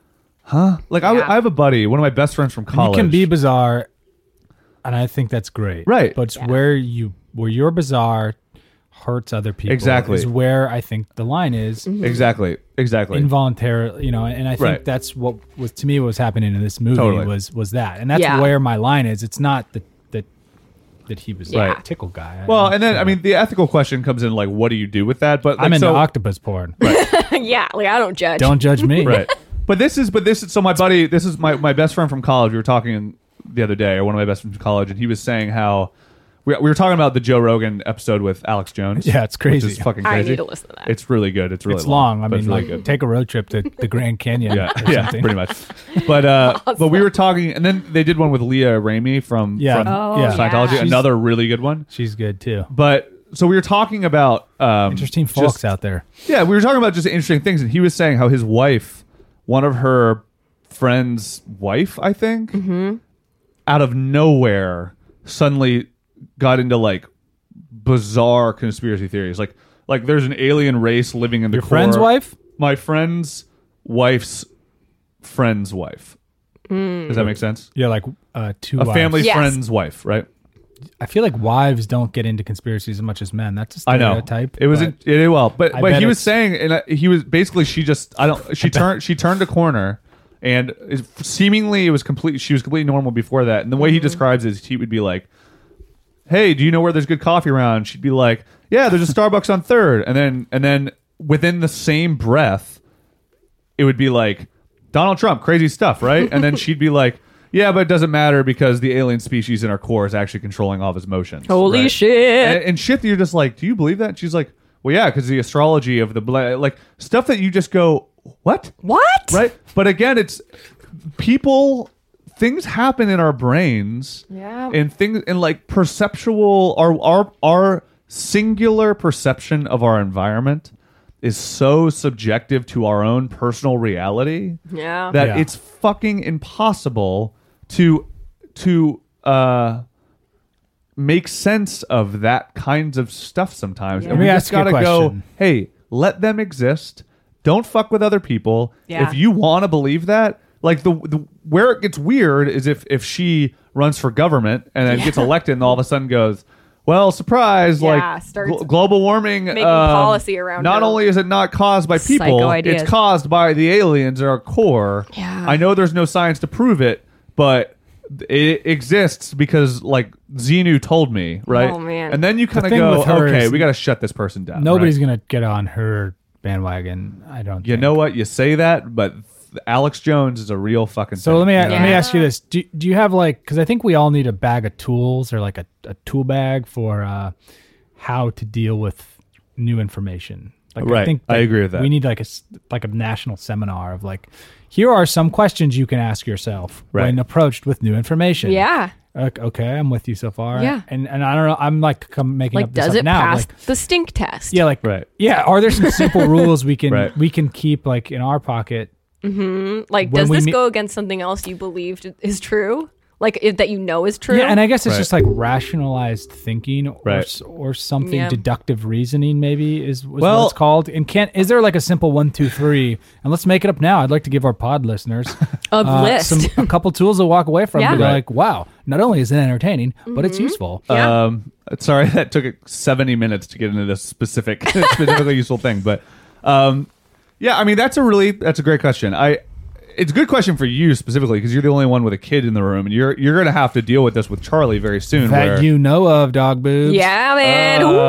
huh? Like I, Yeah. I have a buddy, one of my best friends from You college. can be bizarre, and I think that's great. Right. But it's where you where you're bizarre hurts other people. Exactly. Is where I think the line is. exactly, exactly. Involuntarily, you know, and I think Right. that's what was to me what was happening in this movie Totally. was was that, and that's Yeah. where my line is. It's not that that that he was Yeah. a tickle guy. well, I- and then I mean, the ethical question comes in, like, what do you do with that? But like, I'm into so, octopus porn. yeah, like I don't judge. Don't judge me. right. But this is, but this is. So my buddy, this is my my best friend from college. We were talking the other day, or one of my best friends from college, and he was saying how. We, we were talking about the Joe Rogan episode with Alex Jones. Yeah, it's crazy. Which is fucking I crazy. need to listen to that. It's really good. It's really It's long. I but mean, it's really like good. take a road trip to the Grand Canyon. Yeah, or yeah, something. pretty much. But uh, but we were talking, and then they did one with Leah Ramey from Yeah. from Oh, yeah. Scientology, yeah. another really good one. She's good too. But so we were talking about um, Interesting folks just- out there. Yeah, we were talking about just interesting things, and he was saying how his wife, one of her friend's wife, I think, Mm-hmm. out of nowhere, suddenly got into like bizarre conspiracy theories. Like, like there's an alien race living in the Your core. friend's wife? My friend's wife's friend's wife. Mm. Does that make sense? Yeah, like uh, two A wives. family Yes. friend's wife, right? I feel like wives don't get into conspiracies as much as men. That's a I know. stereotype. It was but- it did well, but I but bet he was it's- saying, and uh, he was basically she just I don't she turned she turned a corner, and it, seemingly it was complete. She was completely normal before that, and the way he describes it is he would be like, "Hey, do you know where there's good coffee around?" She'd be like, "Yeah, there's a Starbucks on Third," and then and then within the same breath, it would be like, "Donald Trump, crazy stuff, right?" And then she'd be like, "Yeah, but it doesn't matter because the alien species in our core is actually controlling all of his motions." Holy right? shit. And, and shit that you're just like, do you believe that? And she's like, well, yeah, because the astrology of the bla- like stuff that you just go, what? What? Right? But again, it's people. Things happen in our brains, Yeah. and things and like perceptual, our our our singular perception of our environment is so subjective to our own personal reality Yeah. that Yeah. it's fucking impossible to to uh make sense of that kinds of stuff sometimes. Yeah. And Let we me just ask you a gotta go, question. hey, let them exist. Don't fuck with other people. Yeah. If you want to believe that, like the, the where it gets weird is if if she runs for government and then gets elected and all of a sudden goes, well, surprise, Yeah, like starts glo- global warming making um, policy around not her. only is it not caused by people, Psycho ideas. it's caused by the aliens at our core. Yeah. I know there's no science to prove it, but it exists because like Xenu told me, right? Oh, man. And then you kind of thing go, with her okay, is we got to shut this person down. Nobody's right? gonna get on her bandwagon. I don't. You think. know what? You say that, but Alex Jones is a real fucking. So thing. let me You know? let me Yeah. ask you this: Do do you have like because I think we all need a bag of tools or like a, a tool bag for uh, how to deal with new information. Like Right. I think I that agree with that. We need like a s- like a national seminar of like, here are some questions you can ask yourself Right. when approached with new information. Yeah. Ok- Okay, I'm with you so far. Yeah. And and I don't know. I'm like come making Like, up this does up it now. pass Like, the stink test? yeah, like Right. yeah. Are there some simple rules we can Right. we can keep like in our pocket? Like, When does we this meet- go against something else you believed is true? Like, if, that you know is true? Yeah, and I guess it's Right. just like rationalized thinking or Right. s- or something Yeah. deductive reasoning maybe is, is Well- what it's called. And can't is there like a simple one two three? And let's make it up now. I'd like to give our pod listeners a uh, list. some a couple tools to walk away from. Yeah. To be Right. like, wow, not only is it entertaining, but it's useful. Yeah. Um, sorry that took seventy minutes to get into this specific, specifically useful thing, but um, yeah, I mean that's a really that's a great question. I it's a good question for you specifically because you're the only one with a kid in the room, and you're you're gonna have to deal with this with Charlie very soon. That where you know of, dog boobs. yeah, man. Uh,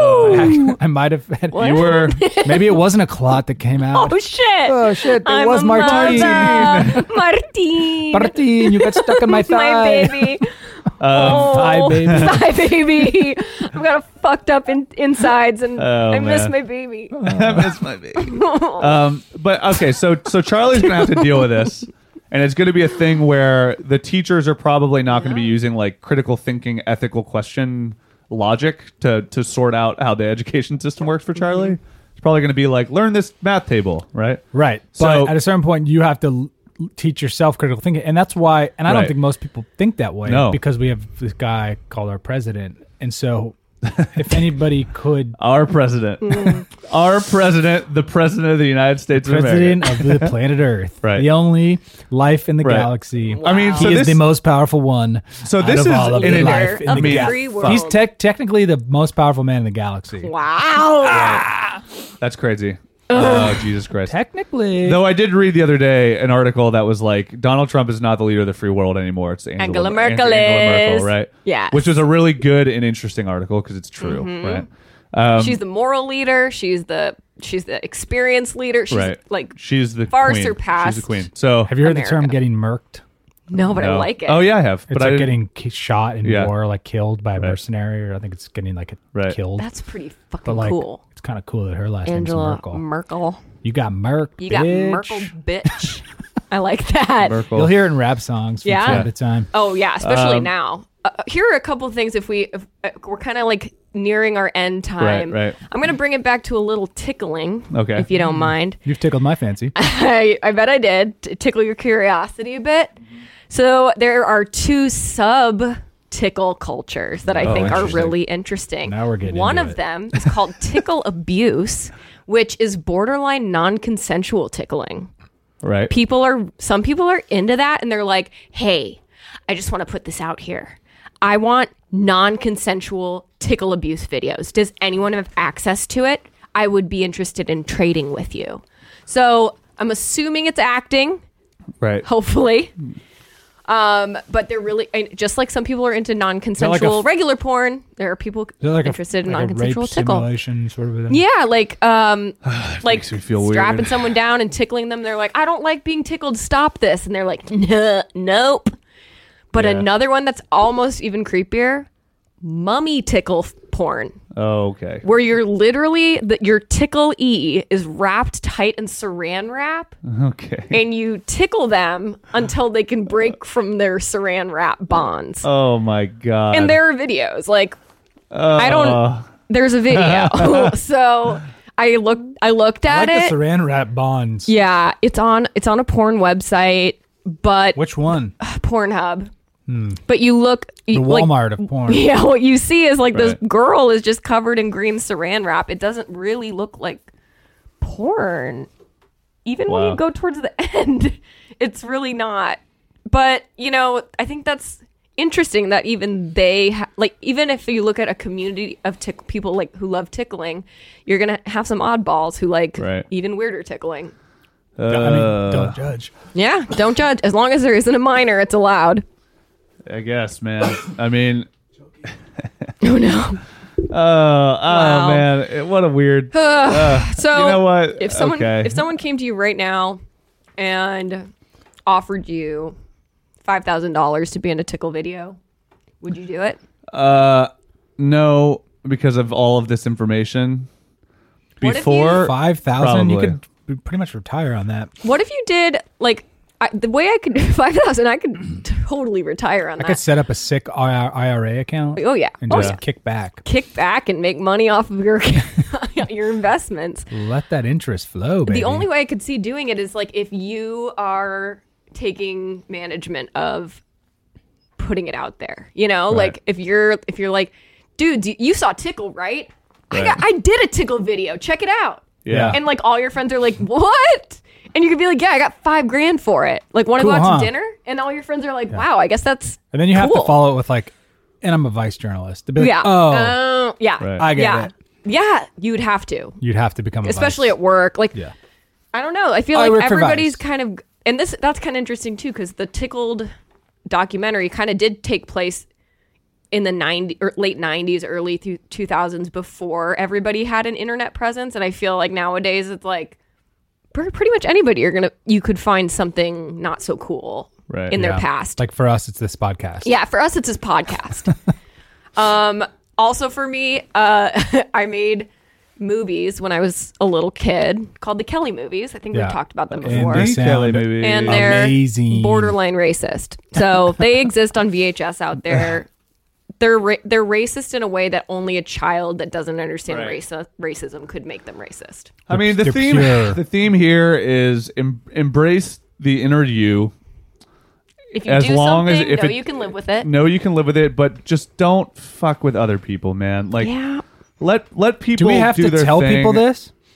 Woo! I might have. Had, you were maybe it wasn't a clot that came out. Oh, shit. Oh, shit, it I'm was a Martine. mother. Martine. Martine, you got stuck in my thigh. My baby. um, Thigh baby. My baby. I've got a fucked up in- insides and Oh, I miss man. my baby. I miss my baby. um, but okay, so so Charlie's gonna have to deal with this, and it's gonna be a thing where the teachers are probably not gonna be using like critical thinking, ethical question logic to to sort out how the education system works for Charlie. It's probably gonna be like learn this math table, right? Right. So- But at a certain point, you have to l- teach yourself critical thinking. And that's why, and I don't Right. think most people think that way No. because we have this guy called our president. And so if anybody could, Our president. Our president, the president of the United States of President America. of the planet Earth. Right. The only life in the Right. galaxy. I mean, He so is this, the most powerful one. So out this of is all of in the an- life in of the the galaxy. free world. He's te- technically the most powerful man in the galaxy. Wow. that's crazy. Oh, Jesus Christ. Technically. Though I did read the other day an article that was like, Donald Trump is not the leader of the free world anymore. It's Angela, Angela Merkel Angela is. Merkel, right? Yes. Which was a really good and interesting article because it's true, right? Um, She's the moral leader. She's the she's the experienced leader. She's right. like she's the far queen. surpassed. She's the queen. So Have you heard the term America. getting murked? no, but I no. like it. Oh yeah, I have. It's but I like didn't- getting ki- shot in Yeah. war, like killed by a Right. mercenary, or I think it's getting like Right. killed. That's pretty fucking but like, cool. it's kind of cool that her last Angela name's Merkel. Merkel. You got Merk. You got bitch. Merkel, bitch. I like that. Merkel. You'll hear it in rap songs from Yeah? time to time. Oh yeah, especially Um, now. Uh, here are a couple of things. If we if, uh, we're kind of like nearing our end time, right. I'm gonna bring it back to a little tickling, Okay. if you don't mind. You've tickled my fancy. I, I bet I did to tickle your curiosity a bit. So there are two sub tickle cultures that I Oh, think are interesting. really interesting. Now we're getting One into of it. them is called tickle abuse, which is borderline non-consensual tickling. right. People are some people are into that and they're like, "Hey, I just want to put this out here. I want non-consensual tickle abuse videos. Does anyone have access to it? I would be interested in trading with you." So, I'm assuming it's acting, Right. hopefully. Um, but they're really and just like some people are into non-consensual like a- regular porn. There are people Is it like interested a, in like non-consensual a rape tickle. simulation sort of a thing? Yeah, like um, like makes me feel strapping weird. someone down and tickling them. They're like, "I don't like being tickled. Stop this!" And they're like, "No, nope." But Yeah. another one that's almost even creepier: mummy tickle f- porn, Oh, okay. where you're literally that your tickle e is wrapped tight in Saran wrap, Okay. and you tickle them until they can break from their Saran wrap bonds. Oh my God. And there are videos like I Uh, don't. There's a video, so I looked. I looked I at like it. the saran wrap bonds. Yeah, it's on. It's on a porn website, but Which one? Pornhub. But you look The you- like, Walmart of porn. Yeah, what you see is like this Right. girl is just covered in green Saran wrap. It doesn't really look like porn, even when Wow. you go towards the end. It's really not. But you know, I think that's interesting that even they ha- like even if you look at a community of tick- people like who love tickling, you're gonna have some oddballs who like Right. even weirder tickling. I mean, Uh, don't judge. Yeah, don't judge. As long as there isn't a minor, it's allowed. I guess, man. I mean, Oh no. oh, oh Wow. man, It- what a weird. uh, So you know what? If someone Okay. if someone came to you right now and offered you five thousand dollars to be in a tickle video, would you do it? Uh, no, because of all of this information. What if you- Before Five thousand. You Probably. could pretty much retire on that. What if you did like I, the way I could five thousand? I could totally retire on I that. could set up a sick I R A account Oh yeah, and oh just yeah. kick back. Kick back and make money off of your your investments. Let that interest flow, baby. The only way I could see doing it is like if you are taking management of putting it out there. You know, Right. like if you're if you're like, dude, do- you saw Tickle, right? I Right. got I did a Tickle video. Check it out. Yeah. And like all your friends are like, what? And you could be like, yeah, I got five grand for it. Like, want to Cool, go out huh? to dinner? And all your friends are like, wow, I guess that's And then you have cool. to follow it with like, and I'm a vice journalist. To be like, Yeah. oh, Uh, yeah. Right. I get yeah. it. Yeah. You'd have to, You'd have to become a especially vice. at work. Like, Yeah. I don't know. I feel I like work for everybody's Vice. kind of, and this that's kind of interesting too, because the Tickled documentary kind of did take place in the nineties, or late nineties, early th- two thousands, before everybody had an internet presence. And I feel like nowadays it's like pr- pretty much anybody you're gonna you could find something not so cool Right. in their Yeah. past. Like for us, it's this podcast. Yeah, for us, it's this podcast. um, also for me, uh, I made movies when I was a little kid called the Kelly movies. I think Yeah. we've talked about them And before. they The sound Kelly movie. And they're amazing. borderline racist. So they exist on V H S out there. They're ra- they're racist in a way that only a child that doesn't understand Right. race- racism could make them racist. I mean, the They're theme. pure. The theme here is em- embrace the inner you. If you As do long as- something, if no, it- you can live with it. No, you can live with it, but just don't fuck with other people, man. Like, Yeah. let let people Do we have do to their tell thing. people this?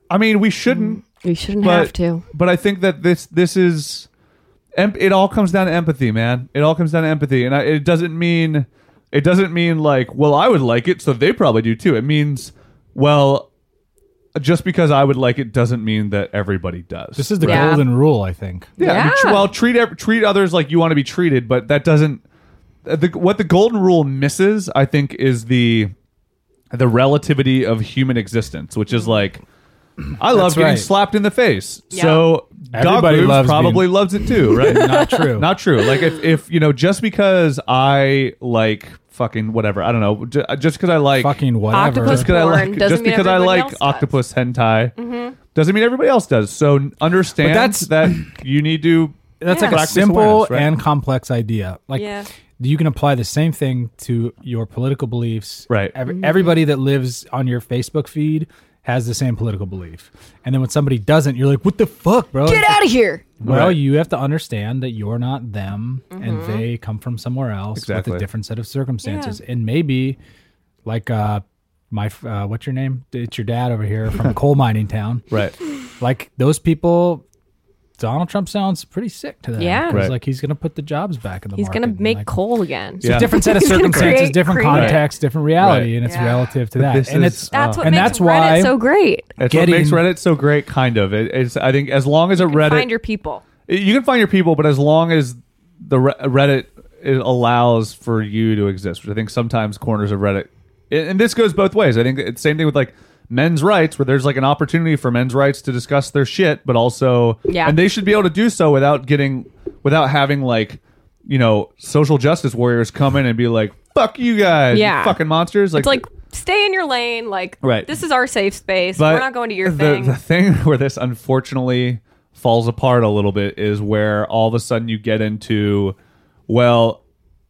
I mean, we shouldn't. You shouldn't but, have to. But I think that this this is, em- it all comes down to empathy, man. It all comes down to empathy, and I, it doesn't mean, it doesn't mean like, well, I would like it, so they probably do too. It means, well, just because I would like it doesn't mean that everybody does. This is the Yeah. golden rule, I think. Yeah, I mean, tr- Yeah. well, treat ev- treat others like you want to be treated, but that doesn't. The, what the golden rule misses, I think, is the the relativity of human existence, which is like, I love That's getting right. slapped in the face, Yeah. so dog Everybody boobs loves probably being- loves it too, right? Not true. Not true. Like if if you know, just because I like fucking whatever, I don't know, ju- just because I like Fucking whatever. Octopus just because I porn like doesn't just mean because I everybody like else does. octopus hentai doesn't mean everybody else does. So understand But that's- that you need to. That's Yeah. like a Practice simple awareness, right? and complex idea. Like Yeah. you can apply the same thing to your political beliefs. Right. Every, everybody that lives on your Facebook feed has the same political belief. And then when somebody doesn't, you're like, what the fuck, bro? Get out of here. Well, Right. you have to understand that you're not them and Mm-hmm. they come from somewhere else Exactly. with a different set of circumstances. And maybe like uh my uh what's your name? It's your dad over here from coal mining town. Right. Like those people, Donald Trump sounds pretty sick to them. Yeah. 'Cause, Right. like he's going to put the jobs back in the He's market. gonna and, make like, coal again. Yeah. different set of He's gonna circumstances, create- different create- context, different reality, Right. and it's Yeah. relative to But that. this And is- it's That's Oh. what And makes that's why- Reddit so great. That's Getting- what makes Reddit so great. Kind of. It, it's. I think as long as a Reddit, Find your people. you can find your people, but as long as the Re- Reddit it allows for you to exist, which I think sometimes corners of Reddit, and this goes both ways. I think it's the same thing with like men's rights, where there's like an opportunity for men's rights to discuss their shit, but also, Yeah. and they should be able to do so without getting, without having like, you know, social justice warriors come in and be like, "Fuck you guys, you Yeah. fucking monsters!" Like, It's like stay in your lane. Like Right. this is our safe space. But We're not going to your the, thing. The thing where this unfortunately falls apart a little bit is where all of a sudden you get into, well,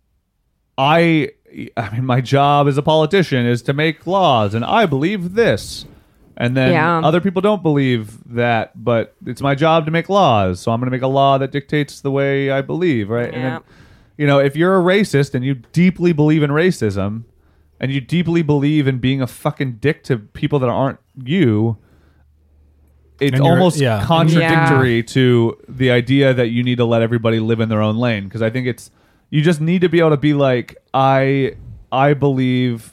I, I mean, my job as a politician is to make laws, and I believe this. And then Yeah. other people don't believe that, but it's my job to make laws, so I'm going to make a law that dictates the way I believe, right? And Yeah. then, you know, if you're a racist and you deeply believe in racism, and you deeply believe in being a fucking dick to people that aren't you, it's And you're- almost yeah. contradictory to the idea that you need to let everybody live in their own lane. Because I think it's, you just need to be able to be like, I, I believe,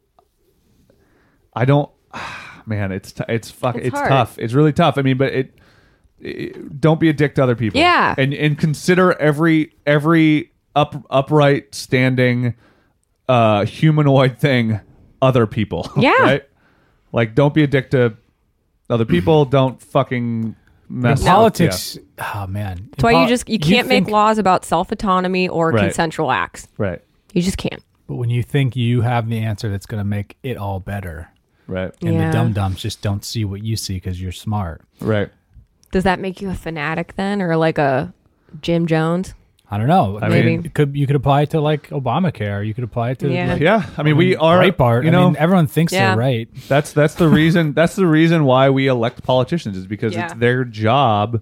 I don't, man, it's t- it's fuck, it's, It's hard. tough. It's really tough. I mean, but it, it, don't be a dick to other people. Yeah. and and consider every every up upright standing uh humanoid thing other people. Yeah. Right? Like, don't be a dick to other people. Don't fucking mess in up. politics. Oh man, That's why you just you can't make think, laws about self autonomy or Right. consensual acts. Yeah. Right. You just can't. But when you think you have the answer that's going to make it all better, Right. and Yeah. the dum dums just don't see what you see because you're smart. Right. Does that make you a fanatic then, or like a Jim Jones? I don't know. I Maybe. mean, It could you could apply it to like Obamacare. You could apply it to Yeah. like, yeah. I mean, we are Breitbart. You know, I mean, everyone thinks Yeah. they're right. That's that's the reason. That's the reason why we elect politicians, is because Yeah. it's their job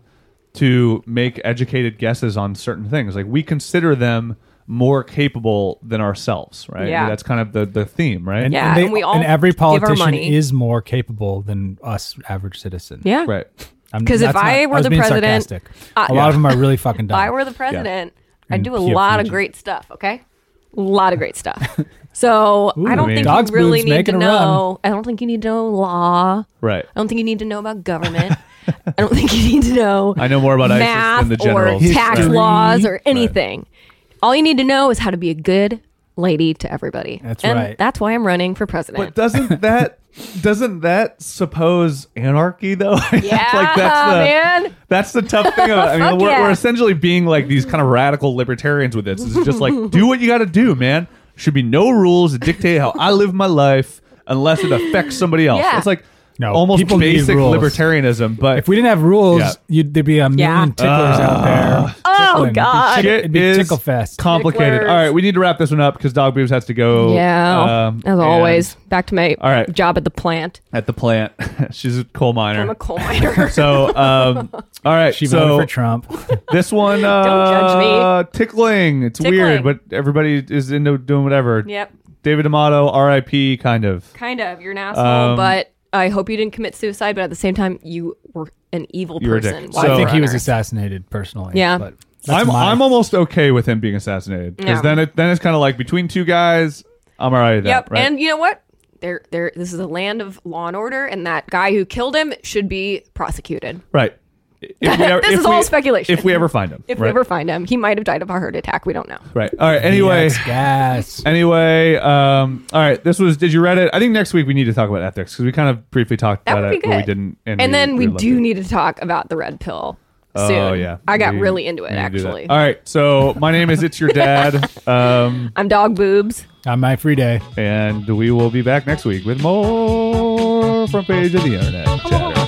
to make educated guesses on certain things. Like, we consider them more capable than ourselves, right? Yeah. That's kind of the the theme, right? And, Yeah, and, they, and we all and every give our politician money. is more capable than us average citizens. Yeah. Right. I'm- 'Cause if that's I not- were was the being president, sarcastic. I- a lot of them are really fucking If dumb. I were the president, I'd And do a P F lot of Fusion. great stuff. Okay, a lot of great stuff. So Ooh, I don't I mean- think Dog's you really boobs need to making a know. I don't think you need to know law. Right. I don't think you need to know about government. I don't think you need to know I know more about ISIS math than the generals. or tax History. laws or anything. All you need to know is how to be a good lady to everybody. That's and right. That's why I'm running for president. But doesn't that doesn't that suppose anarchy though? yeah, like that's the man. that's the tough thing about it. I mean, Fuck we're, yeah. we're essentially being like these kind of radical libertarians with this. It's just like, do what you got to do, man. Should be no rules that dictate how I live my life unless it affects somebody else. Yeah. It's like No, almost people need basic rules. libertarianism. But If we didn't have rules, Yeah. you'd, there'd be a million Yeah. ticklers out there. Oh, tickling. It'd be God. tick- shit It'd be is tickle fest. complicated. Ticklers. All right, we need to wrap this one up because Dog Boobs has to go. Yeah, um, as and always. Back to my All right. job at the plant. at the plant. She's a coal miner. I'm a coal miner. So, um, all right. She so voted for Trump. this one, uh, judge me. tickling. It's Tickling. weird, but everybody is into doing whatever. Yep, David Amato, R I P, kind of. kind of. You're an asshole, Um, but I hope you didn't commit suicide, but at the same time, you were an evil You were a dick. person. So- while I you think were he on was Earth. assassinated personally. Yeah. But that's I'm my- I'm almost okay with him being assassinated because Yeah. then it then it's kind of like between two guys, I'm alright with that. Yep. Right? And you know what? There, there. This is a land of law and order, and that guy who killed him should be prosecuted. right. If we ever, This if is all we- speculation. If we ever find him, If right? we ever find him, he might have died of a heart attack. We don't know. right. All right. Anyway. Yes, gas. Anyway, um, all right. This was. Did you read it? I think next week we need to talk about ethics because we kind of briefly talked That about would it, be but we good. didn't. And, we, then we loved do it. need to talk about the red pill soon. Oh yeah, I got We- really into it we need to do that. actually. All right. So my name is It's Your Dad, um, I'm Dog Boobs. On my free day. and we will be back next week with more front page of the internet chatter.